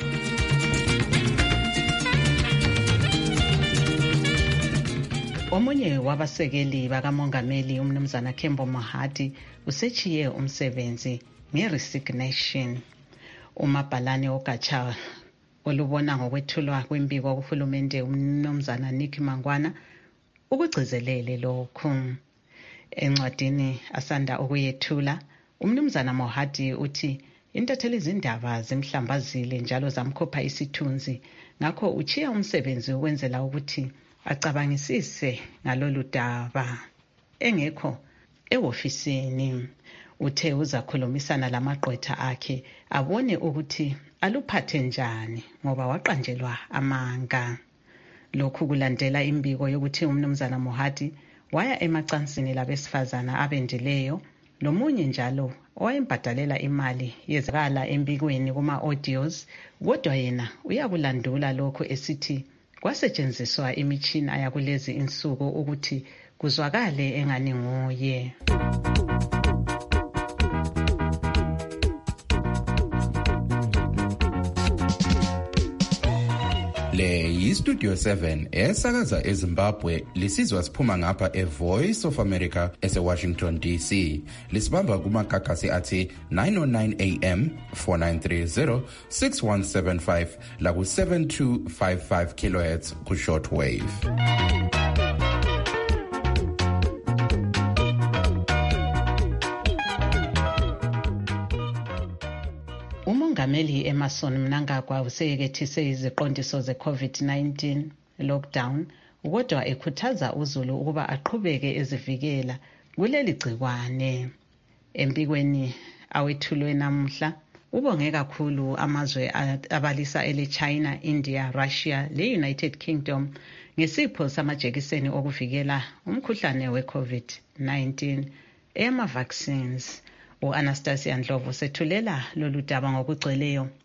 Omunye wabasekeli bakamongameli umnumzana Kembo Mahadi usechiye umsebenzi nge-resignation. Umabhalane ogatsha olubona ngokwethulwa kwembiko kuhulumende umnumzana Nick Mangwana ukugcizelele lokhu. Encwadini asanda ukuyethula, umnumzana Mohadi uthi intatheli izindaba zimhlambazile njalo zamkhopha isithunzi, ngakho uchiya umsebenzi ukwenzela ukuthi acabangisise ngalolu daba. Engekho ewofisini, uthe uzakhulumisana lamagqwetha akhe abone ukuthi aluphathe njani ngoba waqanjelwa amanga. Lokhu kulandela imbiko yokuthi umnumzana Mohadi waya emacansini labesifazana abendileyo nomunye njalo owayembhadalela imali yezakala embikweni kuma-audios, kodwa yena uyakulandula lokho esithi kwasetshenziswa imitshina yakulezi insuku ukuthi kuzwakale engani nguye. Le yiStudio seven esakaza eZimbabwe, lisizwa siphuma ngapha eVoice of America ese-Washington D C. Lisibamba kumagagasi athi nine oh nine A M, four nine three zero, six one seven five la ku seven two five five kilohertz ku shortwave. Umongameli Emmerson Mnangagwa useyekethise iziqondiso ze-COVID nineteen lockdown, kodwa ekhuthaza uZulu ukuba aqhubeke ezivikela kuleli gciwane. Empikweni awethulwe namuhla, ubonge kakhulu amazwe abalisa ele China, India, Russia le United Kingdom ngesipho samajekiseni okuvikela umkhuhlane we-COVID nineteen ema vaccines. U-Anastasia Ndlovu sethulela lolu daba ngokugcweleyo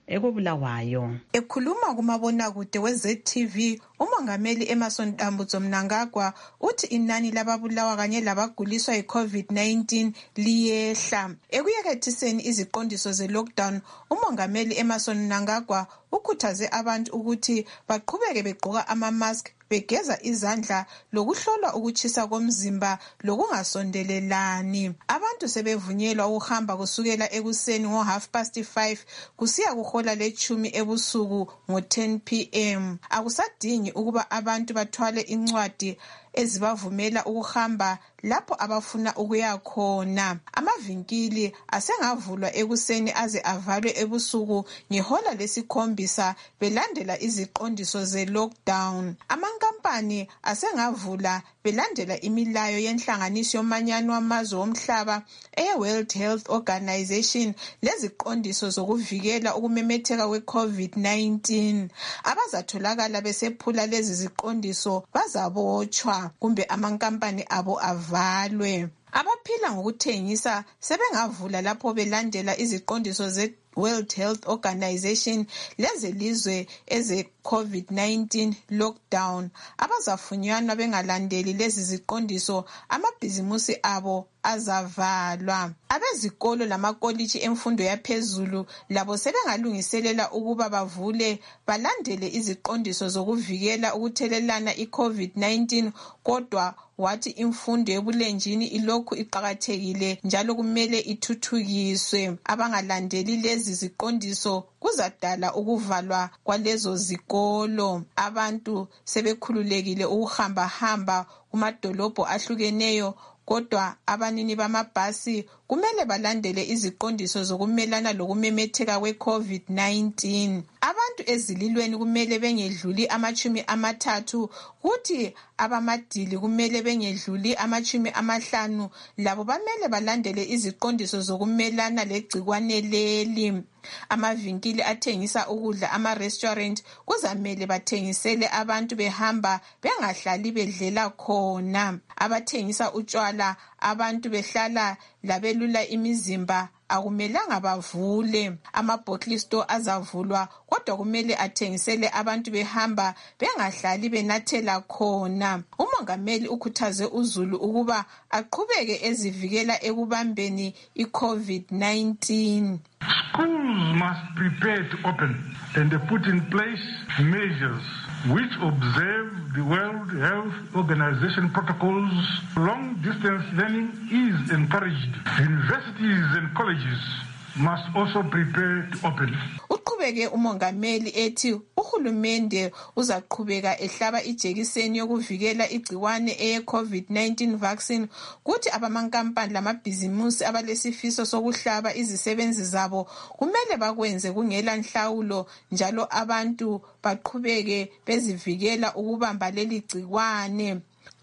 ekubulawayo. Ekhuluma kumabonakude we-Z T V, umongameli Emmerson Dambudzo Mnangagwa uthi inani lababulawa kanye labaguliswa yi-COVID nineteen liyehla. Ekuyekethiseni iziqondiso ze-lockdown, umongameli Emmerson Mnangagwa ukhuthaze abantu ukuthi baqhubeke begqoka ama-mask, begeza izandla, lokuhlolwa ukutshisa komzimba lokungasondelelani. Abantu sebevunyelwa ukuhamba kusukela ekuseni ngo half past five kusiya kuhola lechumi ebusuku ngo ten p m Akusadingi ukuba abantu bathwale incwadi ezibavumela ukuhamba lapho abafuna ukuya khona. Amavinkili asengavulwa ekuseni aze avalwe ebusuku ngehola lesikhombisa belandela iziqondiso ze-lockdown. Amankampani asengavula belandela imilayo yenhlanganiso yomanyano wamazwe womhlaba eye-World Health Organization leziqondiso zokuvikela ukumemetheka kwe-COVID nineteen. Abazatholakala besephula lezi ziqondiso bazabotshwa kumbe amankampani abo avalwe. Abaphila ngokuthengisa sebengavula lapho belandela iziqondiso ze World Health Organization lezelizwe eze COVID nineteen lockdown. Abazafunyanwa bengalandeli lezi ziqondiso, amabhizimusi abo azavalwa. Abezikolo lamakolitshi emfundo yaphezulu labo sebengalungiselela ukuba bavule balandele iziqondiso zokuvikela ukuthelelana i-COVID nineteen, kodwa wathi imfundo ebulenjini ilokhu iqakathekile njalo kumele ithuthukiswe. Abangalandeli lezi ziqondiso kuzadala ukuvalwa kwalezo zikolo. Abantu sebekhululekile ukuhamba hamba kumadolobho ahlukeneyo, kodwa abanini bamabhasi kumele balandele iziqondiso zokumelana lokumemetheka kwe-COVID nineteen. Abantu ezililweni kumele bengedluli amachumi amathathu, kuthi abamadili kumele bengedluli amachumi amahlanu. Labo bamele balandele iziqondiso zokumelana legcikwane leli. Amavinkili athengisa ukudla, ama-restaurant, kuzamele bathengisele abantu behamba bengahlali bedlela khona. Abathengisa utshwala, abantu behlala labelula imizimba, akumelanga bavule. Ama-bottle store azavulwa, kodwa kumele athengisele abantu behamba bengahlali benathela khona. Umongameli ukhuthaze uzulu ukuba aqhubeke ezivikela ekubambeni i-COVID nineteen. Schools must prepare to open and put in place measures which observe the World Health Organization protocols. Long-distance learning is encouraged. Universities and colleges must also prepare to open. Uqhubeke umongameli ethi uhulumende uzaqhubeka ehlaba ijekiseni yokuvikela igciwane eye-COVID nineteen vaccine, kuthi abamankampani lamabhizimusi abalesifiso sokuhlaba izisebenzi zabo kumele bakwenze kungela nhlawulo, njalo abantu baqhubeke bezivikela ukubamba leli gciwane.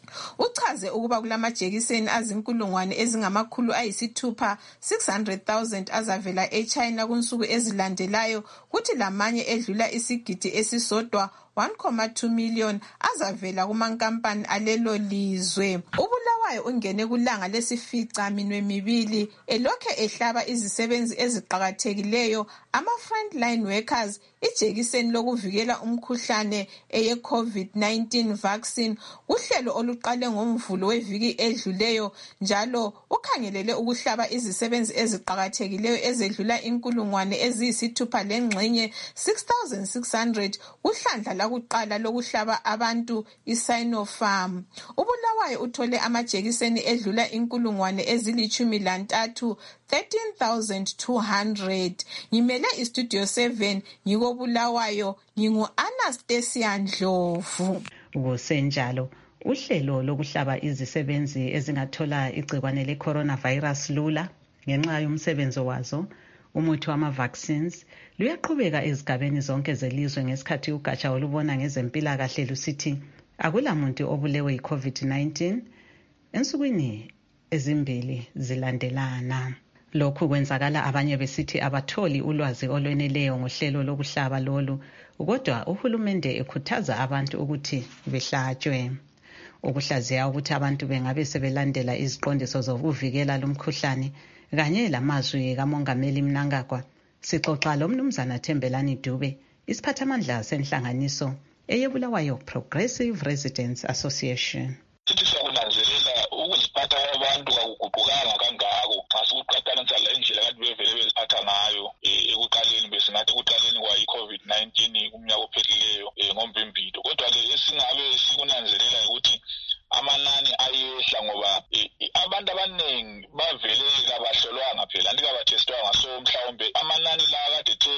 Uchaze ukuba kulamajekiseni azinkulungwane ezingamakhulu ayisithupha six hundred thousand azavela eChina kunsuku ezilandelayo, kuthi lamanye edlula isigidi esisodwa one point two million azavela kumankampani alelo lizwe. Ubulawayo ungene kulanga lesifica minwe mibili elokhe ehlaba izisebenzi eziqakathekileyo, ama-frontline workers, ijekiseni lokuvikela umkhuhlane eye-COVID nineteen vaccine. Uhlelo oluqale ngomvulo weviki edluleyo njalo ukhangelele ukuhlaba izisebenzi eziqakathekileyo ezedlula inkulungwane eziyisithupha lengxenye six thousand six hundred uhlandla lakuqala lokuhlaba abantu i-Sinopharm. Ubulawayo uthole amajekiseni edlula inkulungwane ezilitshumi lantathu thirteen thousand two hundred. Ngimele istudio seven ngiko Bulawayo, ngingu-Anastasia Ndlovu. Kusenjalo, uhlelo lokuhlaba izisebenzi ezingathola igcikwane le-coronavirus lula ngenxa yomsebenzi wazo, umuthi wama-vaccines, luyaqhubeka ezigabeni zonke zelizwe ngesikhathi ugatsha olubona ngezempilakahle lusithi akulamuntu obulewe yi-COVID nineteen ensukwini ezimbili zilandelana. Lokhu kwenzakala abanye besithi abatholi ulwazi olweneleyo ngohlelo lokuhlaba lolu, kodwa uhulumende ekhuthaza abantu ukuthi behlatshwe. Ukuhlaziya ukuthi abantu bengabe sebelandela iziqondiso zokuvikela lumkhuhlane kanye lamazwi kamongameli Mnangagwa Sixoxa lo mnumzana Thembelani Dube, isiphathamandla senhlanganiso eyebulawayo Progressive Residents Association. Sithi siyakunanzelela ukuziphatha kwabantu kakuguqukanga kangako xa sikuqhathanisa le ndlela kade bevele beziphatha ngayo ekuqaleni besingathi ekuqaleni kwa i-COVID nineteen kumnyaka ophelileyo ngoMvimbilo. Kodwa-ke esingabe sikunanzelela ukuthi amanani ayehla ngoba abantu abaningi bavele kabahlolwanga phela anti kabathestwanga, so mhlawumbe amanani la kade ethe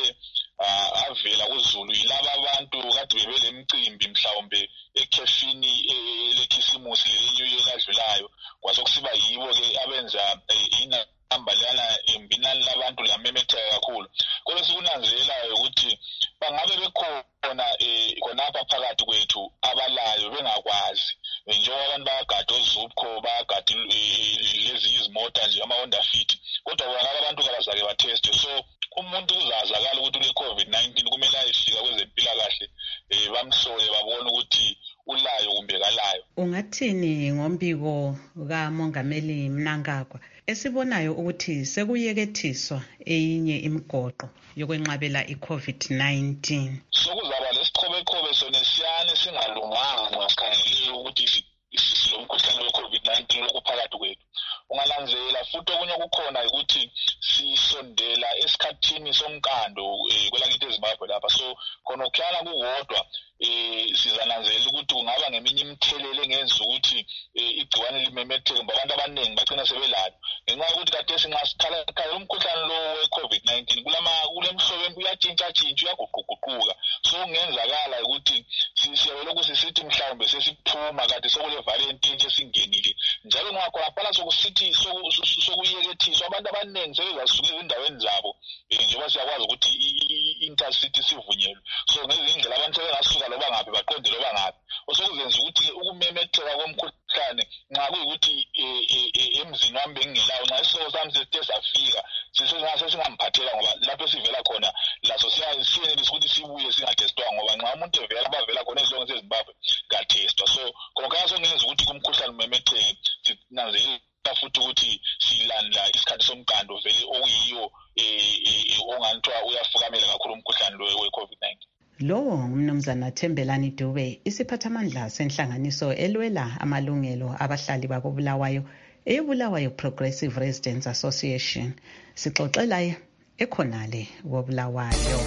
avela kuZulu yilaba abantu kade bebele mcimbi mhlawumbe ekhefini lekhisimusi lelinye eladlulayo kwase kusiba yibo-ke abenza inamba lana imbinani labantu lamemetheka kakhulu. Kodwa sikunanzelelayo ukuthi bangabe bekhona khonapha phakathi kwethu abalayo bengakwazi njengoba abantu bayagada oZupco bayagada lezi izimota nje ama-Honda Fit, kodwa bona abantu kabazake batheste. So umuntu uzazakala ukuthi le-COVID nineteen kumele ayefika kwezempilakahle bamhlole babone ukuthi ulayo kumbe kalayo. Ungathini ngombiko kaMongameli Mnangagwa esibonayo ukuthi sekuyekethiswa eyinye imigoqo yokwenqabela i-COVID nineteen? Sokuzaba lesiqhobekhobe sona siyane singalunganga ngasikhangele ukuthi silomkhuhlane we-COVID nineteen lokuphakathi kwethu. Ungalanzela futhi okunye kukhona ukuthi sisondela esikhathini somkando kwelakithi eZimbabwe lapha, so khona okuhlala kukodwa sizananzelela ukuthi kungaba ngeminye imithelelo engenza ukuthi igciwane limemetheke ngoba abantu abaningi bagcina sebelalo ngenxa yokuthi kade singasikhala umkhuhlane lo we-COVID nineteen kulama kule mhlobo uyatshintsha-tshintsha uyaguquguquka, so kungenzakala ukuthi siyabelokhu sisithi mhlawumbe sesiphuma kade sokule variant entsha esingenile njalo ngakhona phela sokusithi sokuyekethiswa abantu abaningi sebezasuka ezindaweni zabo njengoba siyakwazi ukuthi i-intercity sivunyelwe, so ngezinye indlela abantu sebengasuka loba ngaphi baqonde loba ngaphi osokuzenza ukuthi ukumemetheka komkhuhlane nxa kuyikuthi emzini wami bengingelawo nxa isihlobo sami sesithe safika sesingamphathela ngoba lapho esivela khona laso siyenelisa ukuthi sibuye singathestwanga ngoba nxa umuntu evela bavela khona ezilonge zeZimbabwe kathestwa, so khonokho songenza ukuthi kumkhuhlane umemetheke sinanzelela futhi ukuthi silandla isikhathi somkando vele okuyiyo onganithiwa uyafukamela kakhulu umkhuhlane lo we-COVID nineteen. Lowo ngumnumzana Thembelani Dube, isiphathamandla senhlanganiso elwela amalungelo abahlali bakobulawayo eyebulawayo Progressive Residents Association. Sixoxela ekhonale kobulawayo.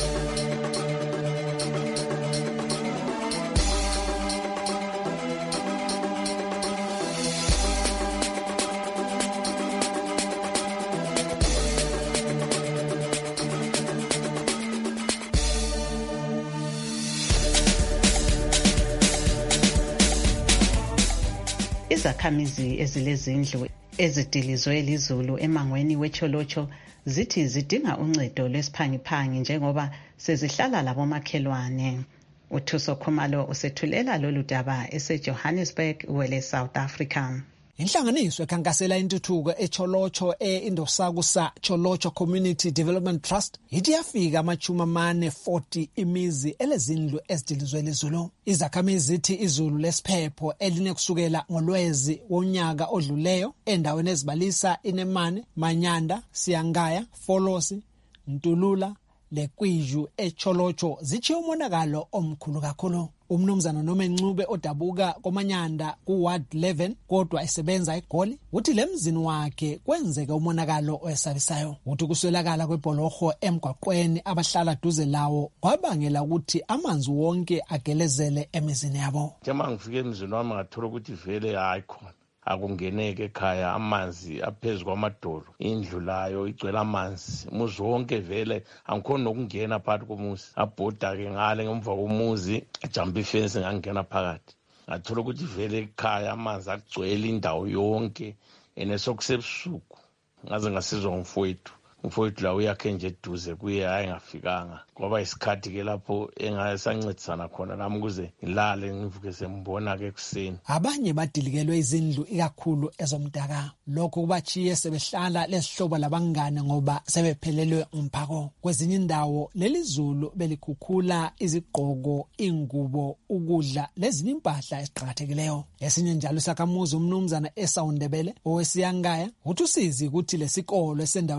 Izakhamizi ezilezindlu ezidilizwe lizulu emangweni weCholocho zithi zidinga uncedo lwesiphangiphangi njengoba sezihlala labomakhelwane. uThuso Khumalo usethulela lolu daba eseJohannesburg wele South Africa. Inhlanganiso ekhankasela intuthuko eCholocho e-Indosakusa Cholocho Community Development Trust ithi yafika amachumi amane forty imizi elezindlu ezidilizwe lizulu. Izakhamizi zithi izulu lesiphepho eline kusukela ngolwezi wonyaka odluleyo endaweni ezibalisa iNemane, Manyanda, Siyangaya, Folosi, Ntulula leKwiju eCholocho zithi umonakalo omkhulu kakhulu. Umnumzana Nomencube odabuka koManyanda ku-Ward eleven kodwa esebenza eGoli uthi lemzini wakhe kwenzeke umonakalo oyesabisayo. Uthi kuswelakala kwebholoho emgwaqweni abahlala duze lawo kwabangela ukuthi amanzi wonke agelezele emizini yabo. Njema ngifike emzini wami ngathola ukuthi vele hayi khona akungeneke ekhaya, amanzi aphezu kwamadolo, indlu layo igcwele amanzi, umuzi wonke vele angikhona nokungena phakathi komuzi. Abhoda-ke ngale ngemva komuzi ajampa ifensi ngangena phakathi, ngathola ukuthi vele ekhaya amanzi agcwele indawo yonke enesokusebusuku. Ngaze ngasizwa ngumfowethu umfowethu la uyakhe nje eduze kuye, hayi ngafikanga ngoba isikhathi ke lapho engasancedisana khona nami ukuze ngilale ngivuke sembona ke kuseni. Abanye badilikelwe izindlu ikakhulu ezomdaka, lokho kubachiye sebehlala lesihlobo labangane ngoba sebephelelwe umphako. Kwezinye indawo leli zulu belikhukhula izigqoko, ingubo, ukudla lezinye impahla eziqhakathekileyo. Esinye njalo sakamuzi umnumzana eSawundebele owesiyangaya uthi usizi ukuthi lesikolo esendaweni yabo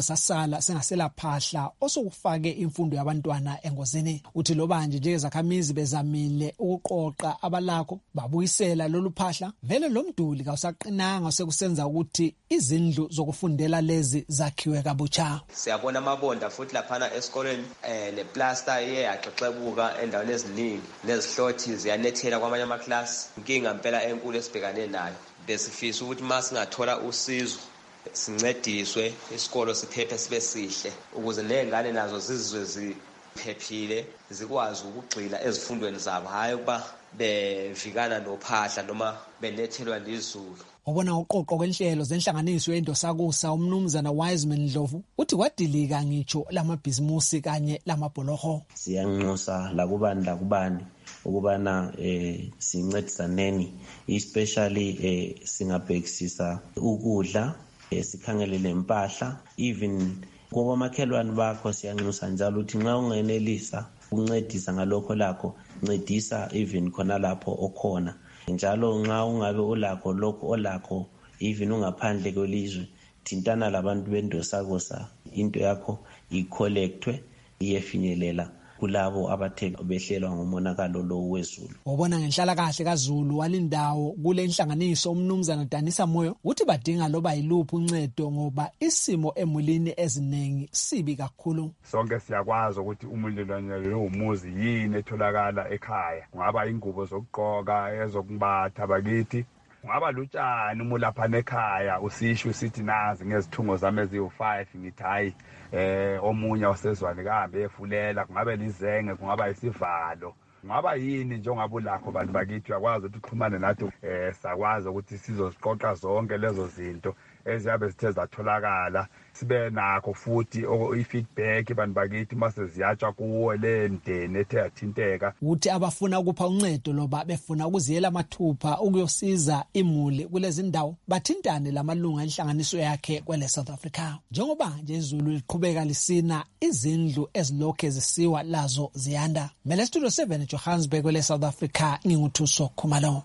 sasala sengasela phahla osokufake imfundo yabantwana engozini. Uthi lobanje njengezakhamizi bezamile ukuqoqa abalakho babuyisela lolu phahla, vele lo mduli kawusaqinanga sekusenza ukuthi izindlu zokufundela lezi zakhiwe kabutsha. Siyabona amabonda futhi laphana esikoleni eh neplaster iye yaxexebuka endaweni eziningi, nezihlothi ziyanethela kwamanye amaklasi. Inkinga impela enkulu esibhekane nayo. Besifisa ukuthi masingathola usizo sincediswe isikolo siphephe sibe sihle ukuze nezingane nazo zizizwe ziphephile zikwazi ukugxila ezifundweni zabo, hayi kuba bevikana nophahla noma benethelwa lizulu. Ubona uqoqo kwenhlelo zenhlanganiso yendosakusa umnumzana Wiseman Ndlovu uthi kwadilika ngitsho lamabhizimusi kanye lamabholoho. Siyanxusa la kubani la kubani ukubana eh sincedisaneni, especially eh singabhekisisa ukudla, eh sikhangelele impahla, even ngoba makhelwane bakho siyanxusa njalo uthi nxa ungenelisa uncedisa ngalokho lakho, ncedisa even khona lapho okhona. Njalo nxa ungabe ulakho lokho olakho even ungaphandle kwelizwe, thintana labantu bendosakusa, into yakho icollectwe iyefinyelela kulabo abathe behlelwa ngomonakalo lo wezulu. Ubona ngenhlala kahle kaZulu walindawo kule nhlanganiso umnumzana Danisa Moyo uthi badinga loba yiluphi uncedo ngoba isimo emulini eziningi sibi kakhulu. Sonke siyakwazi ukuthi umulilwane lo umuzi yini etholakala ekhaya, ngaba ingubo zokugqoka ezokubatha bakithi, ngaba lutshani umulaphana ekhaya usisho sithi nazi ngezithungo zami eziwu five ngithi hayi eh omunye wasezwane kahambe efulela, kungabe lizenge, kungaba isivalo, ngaba yini njengoba ulakho bantu bakithi uyakwazi ukuthi uxhumane nathi eh sakwazi ukuthi sizoziqoqa zonke lezo zinto eziyabe sithe zatholakala, sibe nakho futhi i-feedback abantu bakithi mase ziyatsha kuwo le ndeni ethe yathinteka. Uthi abafuna ukupha uncedo loba befuna ukuziyela mathupha ukuyosiza imuli kulezi ndawo bathintane lamalunga enhlanganiso yakhe kwele South Africa. Njengoba nje izulu liqhubeka lisina, izindlu ezilokhu ezisiwa lazo ziyanda. Mele Studio seven Johannesburg kwele South Africa, nginguthuso Khumalo.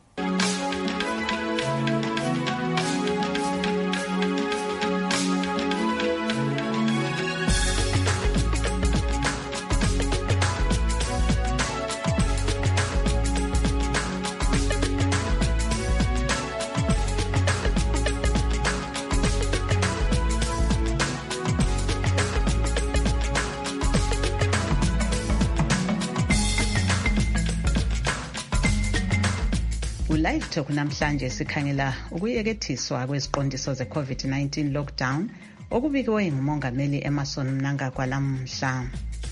Live Talk namhlanje sikhangela ukuyekethiswa kweziqondiso ze-COVID nineteen lockdown okubikiwe ngumongameli Emmerson Mnangagwa lamhla.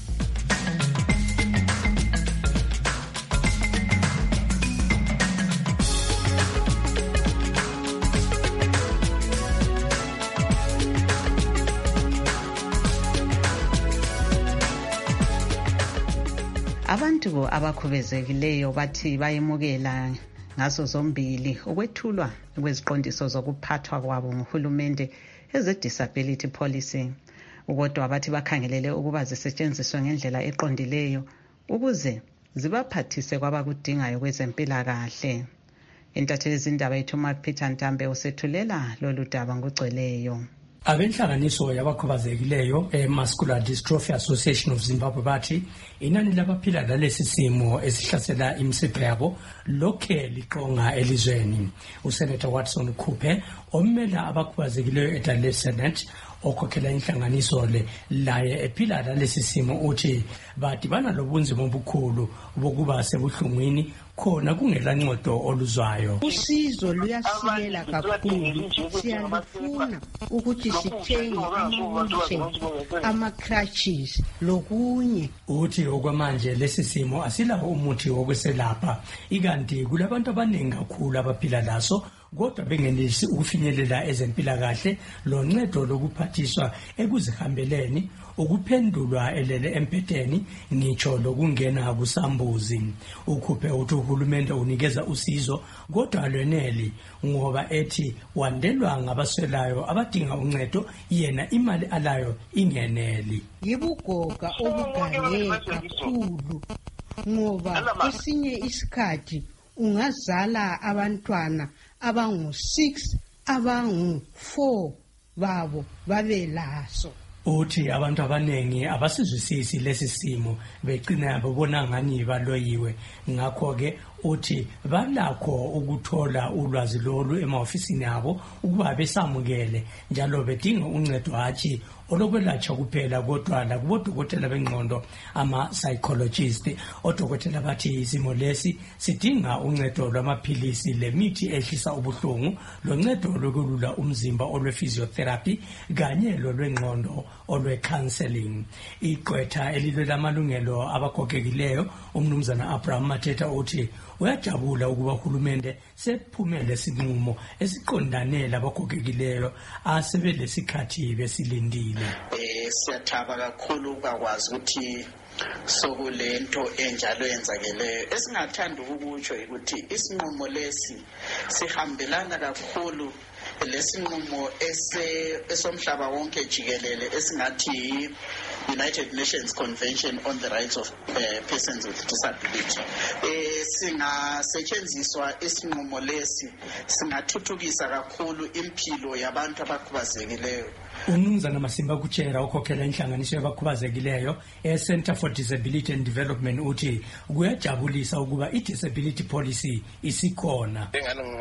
Abantu abakhubezekileyo bathi bayemukela ngaso zombili ukwethulwa kweziqondiso zokuphathwa kwabo nguhulumende eze-disability policy. Ukodwa abathi bakhangelele ukuba zisetshenziswe ngendlela eqondileyo ukuze zibaphathise kwabakudingayo kwezempilakahle. Intatheli izindaba yethu Mark Peter Ntambe usethulela lolu daba ngogcweleyo. Abenhlanganiso yabakhubazekileyo e-Muscular Dystrophy Association of Zimbabwe bathi inani labaphila lalesi simo esihlasela imisipha yabo lokhe liqonga elizweni. Usenator Watson Khuphe omela abakhubazekileyo eDallas Senate okhokhela inhlanganiso le laye ephila lalesi simo uthi badibana lobunzima obukhulu bokuba sebuhlungwini khona kungela nqodo oluzwayo. Usizo luyasilela kakhulu, siyalufuna ukuthi sithenge ama-wheelchair, ama-crutches lokunye. Uthi okwamanje lesi simo asilawo umuthi wokweselapha, ikanti kulabantu abaningi kakhulu abaphila laso kodwa bengenelisi ukufinyelela ezempilakahle loncedo lokuphathiswa ekuzihambeleni, ukuphendulwa elele empetheni ngitsho lokungena kusambuzi. Ukhuphe uthi uhulumende unikeza usizo kodwa lweneli ngoba ethi wandelwa ngabaswelayo abadinga uncedo, yena imali alayo ingeneli. Yibugoga obugange kakhulu ngoba esinye isikhathi ungazala abantwana abangu six abangu four babo babelaso. uthi abantu abaningi abasizwisisi lesi simo begcina babona ngani baloyiwe. Ngakho-ke uthi balakho ukuthola ulwazi lolu emahofisini abo ukuba besamukele njalo bedinga uncedo hatshi olokwelatshwa kuphela kodwa nakubodokotela bengqondo ama-psychologist. Odokotela bathi isimo lesi sidinga uncedo lwamaphilisi lemithi ehlisa ubuhlungu, loncedo lokulula umzimba olwe-physiotherapy kanye lolwengqondo olwe-counseling. Igqwetha elilwe lamalungelo abagogekileyo umnumzana Abraham Mateta uthi uyajabula ukuba uhulumende sephumele sinqumo esiqondane labagogekileyo asebelesikhathi besilindile. Eh siyathaba kakhulu ukwazi ukuthi sokulento enjalo yenzakeleyo. Esingathanda ukukutsho ukuthi isinqumo lesi sihambelana kakhulu lesinqumo esomhlaba wonke jikelele esingathi United Nations Convention on the Rights of uh, Persons with Disability. Eh singasetshenziswa isinqumo lesi singathuthukisa kakhulu impilo yabantu abakhubazekileyo. Umnumzana Masimba Kuchera ukhokhela inhlanganiso yabakhubazekileyo e-Center for Disability and Development uthi kuyajabulisa ukuba i-disability policy isikhona.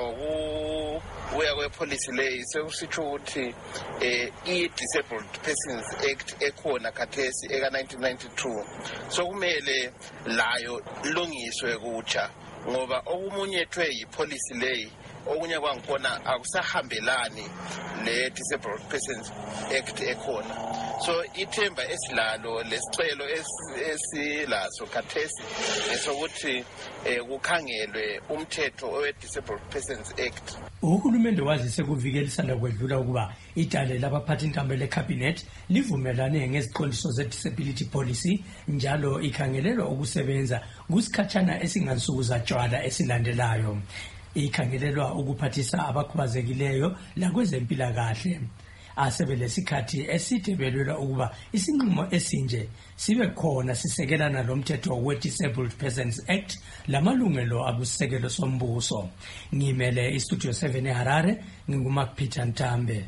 Uya kwepolicy leyi sekusitsho ukuthi eh i-Disabled Persons Act ekhona khathesi eka nineteen ninety-two sokumele layo ilungiswe kutsha ngoba okumunyethwe yipolicy leyi okunye kwangkhona akusahambelani le Disabled Persons Act ekhona. So ithemba esilalo lesicelo esilaso khathesi esokuthi kukhangelwe umthetho owe Disabled Persons Act. Uhulumende wazise kuvikelisa kwedlula ukuba idale labaphathi nkambe lecabinet livumelane ngeziqondiso ze-disability policy njalo ikhangelelwa ukusebenza kusikhatshana esingansuku zatshwala esilandelayo. Ikhangelelwa ukuphathisa abakhubazekileyo lakwezempilakahle. Asebelesikhathi eside belwela ukuba isinqumo esinje sibe khona sisekelana lomthetho we-Disabled Persons Act lamalungelo abusekelo sombuso. Ngimele iStudio seven eHarare, nginguMark Peter Ntambe.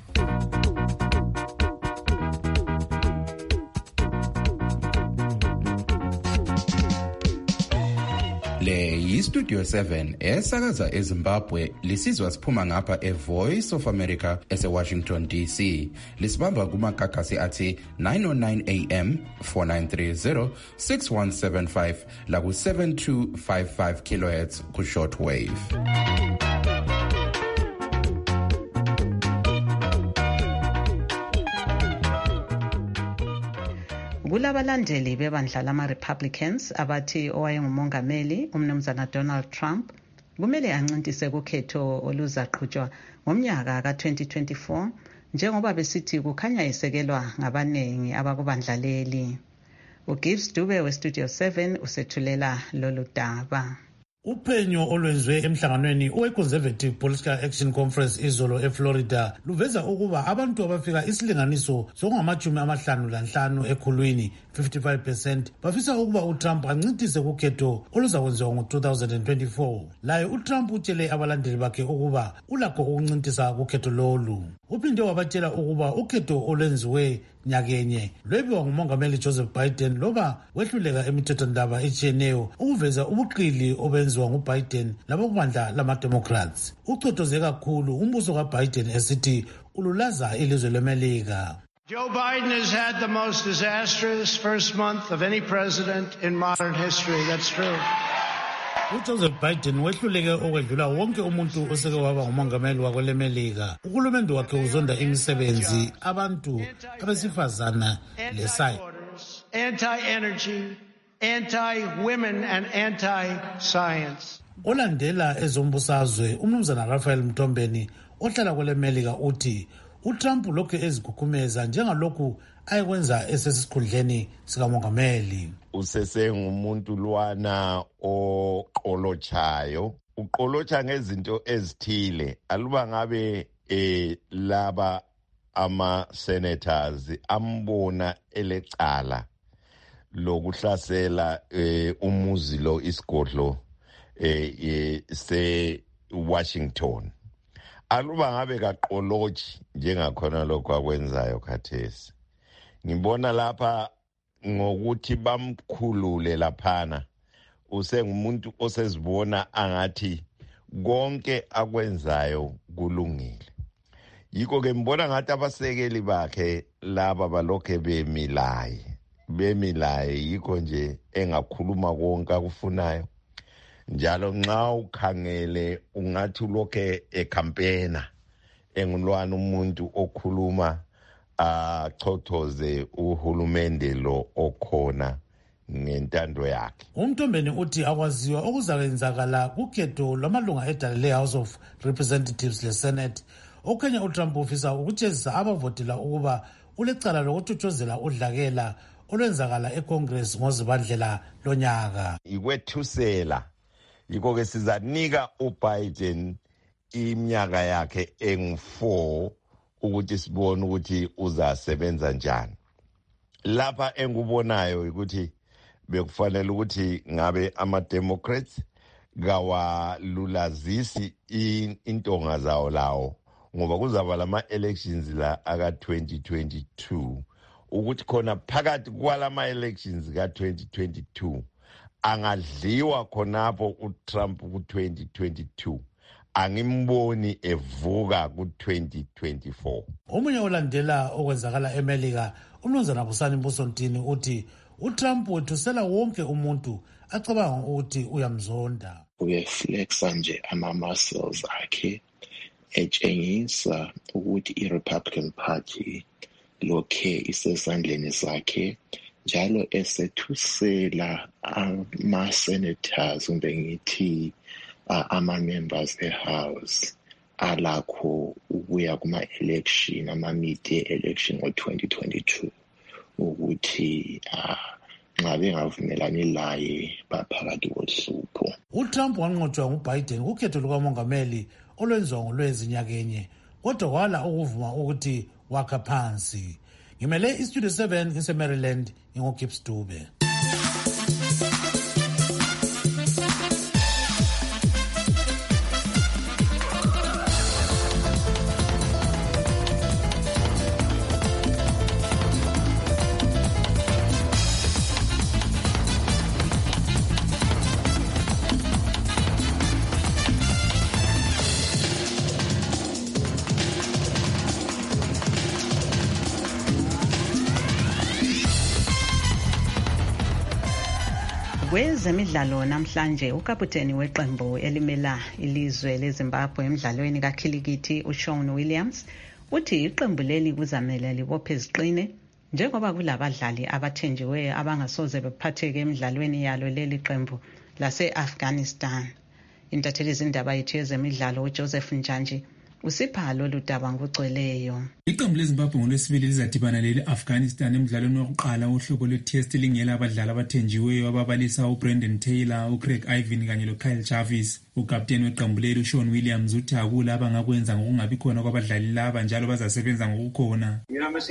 Le yiStudio seven esakaza eZimbabwe lisizwa siphuma ngapha eVoice of America eseWashington D C. Lisibamba kumagagasi athi nine oh nine A M, four nine three zero, six one seven five la ku seven two five five kilohertz ku shortwave. Kulabalandeli bebandla lama-Republicans abathi owayengumongameli umnumzana Donald Trump kumele ancintise kukhetho oluzaqhutshwa ngomnyaka ka twenty twenty-four njengoba besithi kukhanya esekelwa ngabanengi abakubandla leli. uGibbs Dube weStudio seven usethulela lolu daba. Uphenyo olwenziwe emhlanganweni we-Conservative Political Action Conference izolo eFlorida luveza ukuba abantu abafika isilinganiso sokungamachumi amahlanu lanhlanu ekhulwini fifty-five percent bafisa ukuba uTrump ancintise kukhetho oluzakwenziwa ngo two thousand twenty-four. Laye uTrump utshele abalandeli bakhe ukuba ulakho ukuncintisa kukhetho lolu. Uphinde wabatshela ukuba ukhetho olwenziwe nyakenye lwebiwa ngumongameli Joseph Biden loba wehluleka emithethondaba etshiyeneyo ukuveza ubuqili obenziwa nguBiden labobandla lama-Democrats. Uchotoze kakhulu umbuso kaBiden esithi ululaza ilizwe leMelika. Joe Biden has had the most disastrous first month of any president in modern history. That's true. uJoseph Biden wehluleke okwedlula wonke umuntu oseke waba ngumongameli wakwelemelika. Uhulumende wakhe uzonda imisebenzi, abantu, abesifazana lesayi. Anti-energy, anti-women and anti-science. Olandela ezombusazwe umnumzana Raphael Mtombeni ohlala kwelemelika uthi uTrump lokhu ezigukhumeza njengalokhu ayekwenza esesikhundleni sikamongameli. Usesengumuntu lwana oqolotshayo, uqolotsha ngezinto ezithile. Aluba ngabe eh laba ama senators ambona elecala lokuhlasela eh umuzi lo isigodlo eh se Washington. Aluba ngabe kaqolotshi njengakhona lokho akwenzayo khathesi. ngibona lapha ngokuthi bamkhulule laphana usengumuntu osezibona angathi konke akwenzayo kulungile. Yiko ke mbona ngathi abasekeli bakhe laba balokhe bemilaye bemilaye yiko nje engakhuluma konke akufunayo. Njalo nxa ukhangele ungathi ulokhe ecampaigna engulwana umuntu okhuluma achothoze uhulumende lo okhona ngentando yakhe. Umthombeni uthi akwaziwa okuzakwenzakala kukhetho lwamalunga edale le-House of Representatives le-Senate. Okhanya uTrump ufisa ukutshengisa abavotela ukuba ulecala lokuthuthuzela udlakela olwenzakala eCongress ngozibandlela lonyaka. Ikwethusela yiko ke sizanika uBiden iminyaka yakhe engu four ukuthi sibone ukuthi uzasebenza njani. Lapha engubonayo ukuthi bekufanele ukuthi ngabe ama-Democrats kawalulazisi intonga zawo lawo ngoba kuzaba lama-elections la aka twenty twenty-two ukuthi khona phakathi kwalama-elections ka twenty twenty-two angadliwa khonapho uTrump ku twenty twenty-two. Angimboni evuka ku twenty twenty-four. Omunye olandela okwenzakala eMelika umnumzana Busani Mbusontini uthi uTrump wethusela wonke umuntu acabanga ukuthi uyamzonda. Uyeflexa nje ama-muscles akhe etshengisa ukuthi i-Republican Party lokhe isesandleni zakhe njalo esethusela ama-senators kumbe ngithi Uh, ama-members e-House alakho ukuya kuma-election, ama-mid-year election ngo-twenty twenty-two ukuthi nxa uh, bengavumelani laye baphakathi kohlupho. uTrump wanqotshwa nguBiden kukhetho lukamongameli olwenziwa ngolwezi nyakenye kodwa wala ukuvuma ukuthi wakha phansi. Ngimele iStudio seven ngise-Maryland ngingoGibbs Dube. Kwezemidlalo namhlanje ukaputeni weqembu elimela ilizwe leZimbabwe emidlalweni kakhilikithi uShaun Williams uthi iqembu leli kuzamela libophe ziqine njengoba kulabadlali abathenjiweyo abangasoze bephatheke emidlalweni yalo leli qembu lase-Afghanistan. Intatheli izindaba yethu yezemidlalo uJoseph Njanji usipha lolu daba ngokugcweleyo. Iqembu leZimbabwe ngolwesibili lizadibana lele-Afghanistan emidlalweni wokuqala wohlobo lwe-test lingela abadlali abathenjiweyo ababalisa uBrendan Taylor, uCraig Ivan kanye loKyle Jarvis. Ukapteni weqembu leli uShaun Williams uthi akula abangakwenza ngokungabi khona kwabadlali laba njalo bazasebenza ngokukhona.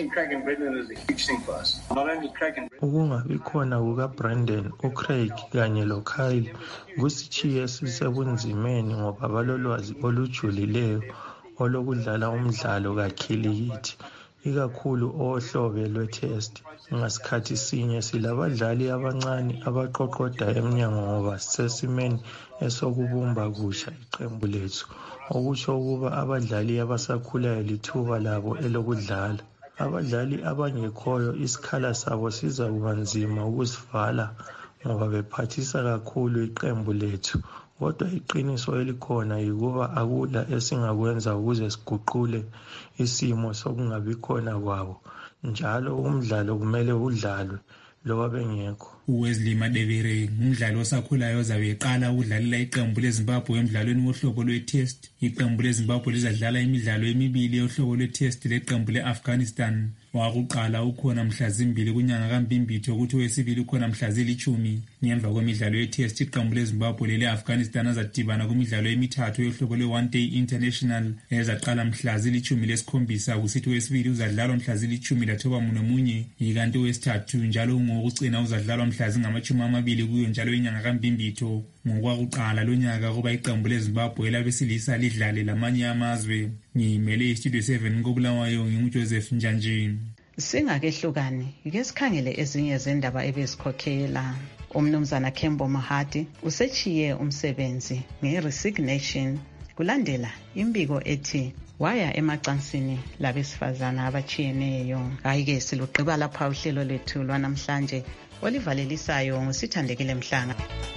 Ukungabi khona kukaBrendan, uCraig kanye loKyle kusitshiye sisebunzimeni ngoba balolwazi olujulileyo olokudlala umdlalo kakhilikithi ikakhulu ohlobe lwe-test. Ngasikhathi sinye silabadlali abancane abaqoqoda emnyango ngoba sisesimeni esokubumba kusha iqembu lethu, okusho ukuba abadlali abasakhulayo lithuba labo elokudlala. Abadlali abangekhoyo isikhala sabo siza kuba nzima ukusivala ngoba bephathisa kakhulu iqembu lethu. Kodwa iqiniso elikhona yikuba akula esingakwenza ukuze siguqule isimo sokungabi khona kwabo. Njalo umdlalo kumele udlalwe loba bengekho. uWesley Madebere umdlali osakhulayo ozabe eqala ukudlalela iqembu leZimbabwe emidlalweni wohlobo lwe-test. Iqembu leZimbabwe lizadlala imidlalo emibili yohlobo lwe-test leqembu le-Afghanistan. Wakuqala ukhona mhla zimbili kunyanga kaMbimbitho ukuthi owesibili ukhona mhla zilithumi. Ngemva kwemidlalo ye-test iqembu leZimbabwe lele-Afghanistan azadibana kumidlalo emithathu yohlobo lwe-one day international ezaqala mhla zilithumi lesikhombisa kusithi owesibili uzadlalwa mhla zilithumi lathoba munye ikanti owesithathu njalo ngokucina uzadlalwa mhla zingamachumi amabili kuyo njalo inyanga kaMbimbitho. Ngokwakuqala lonyaka kuba iqembu leZimbabwe labesilisa lidlale lamanye amazwe. Ngimele iStudio seven koBulawayo nginguJoseph Njanji. Singakehlukani ke sikhangele ezinye zendaba ebesikhokhela. Umnumzana Kembo Mahadi usechiye umsebenzi nge-resignation kulandela imbiko ethi waya emacansini labesifazana abachiyeneyo. Hayi-ke silugqiba lapha uhlelo lwethu lwanamhlanje olivalelisayo ngusithandekile Mhlanga.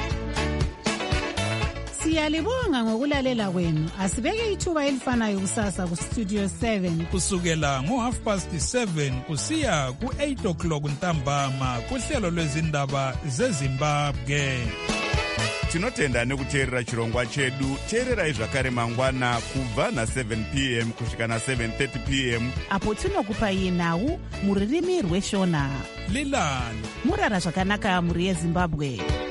Siyalibonga ngokulalela kwenu. Asibeke ithuba elifanayo kusasa ku Studio seven kusukela ngo half past seven kusiya ku eight o'clock ntambama kuhlelo lwezindaba zeZimbabwe. Tinotenda nekuteerera chirongwa chedu. Teererai zvakare mangwana kubva na seven p m kusvika na seven thirty p m apo tinokupai nhau muririmi rweshona. Lilani murara zvakanaka muri yeZimbabwe.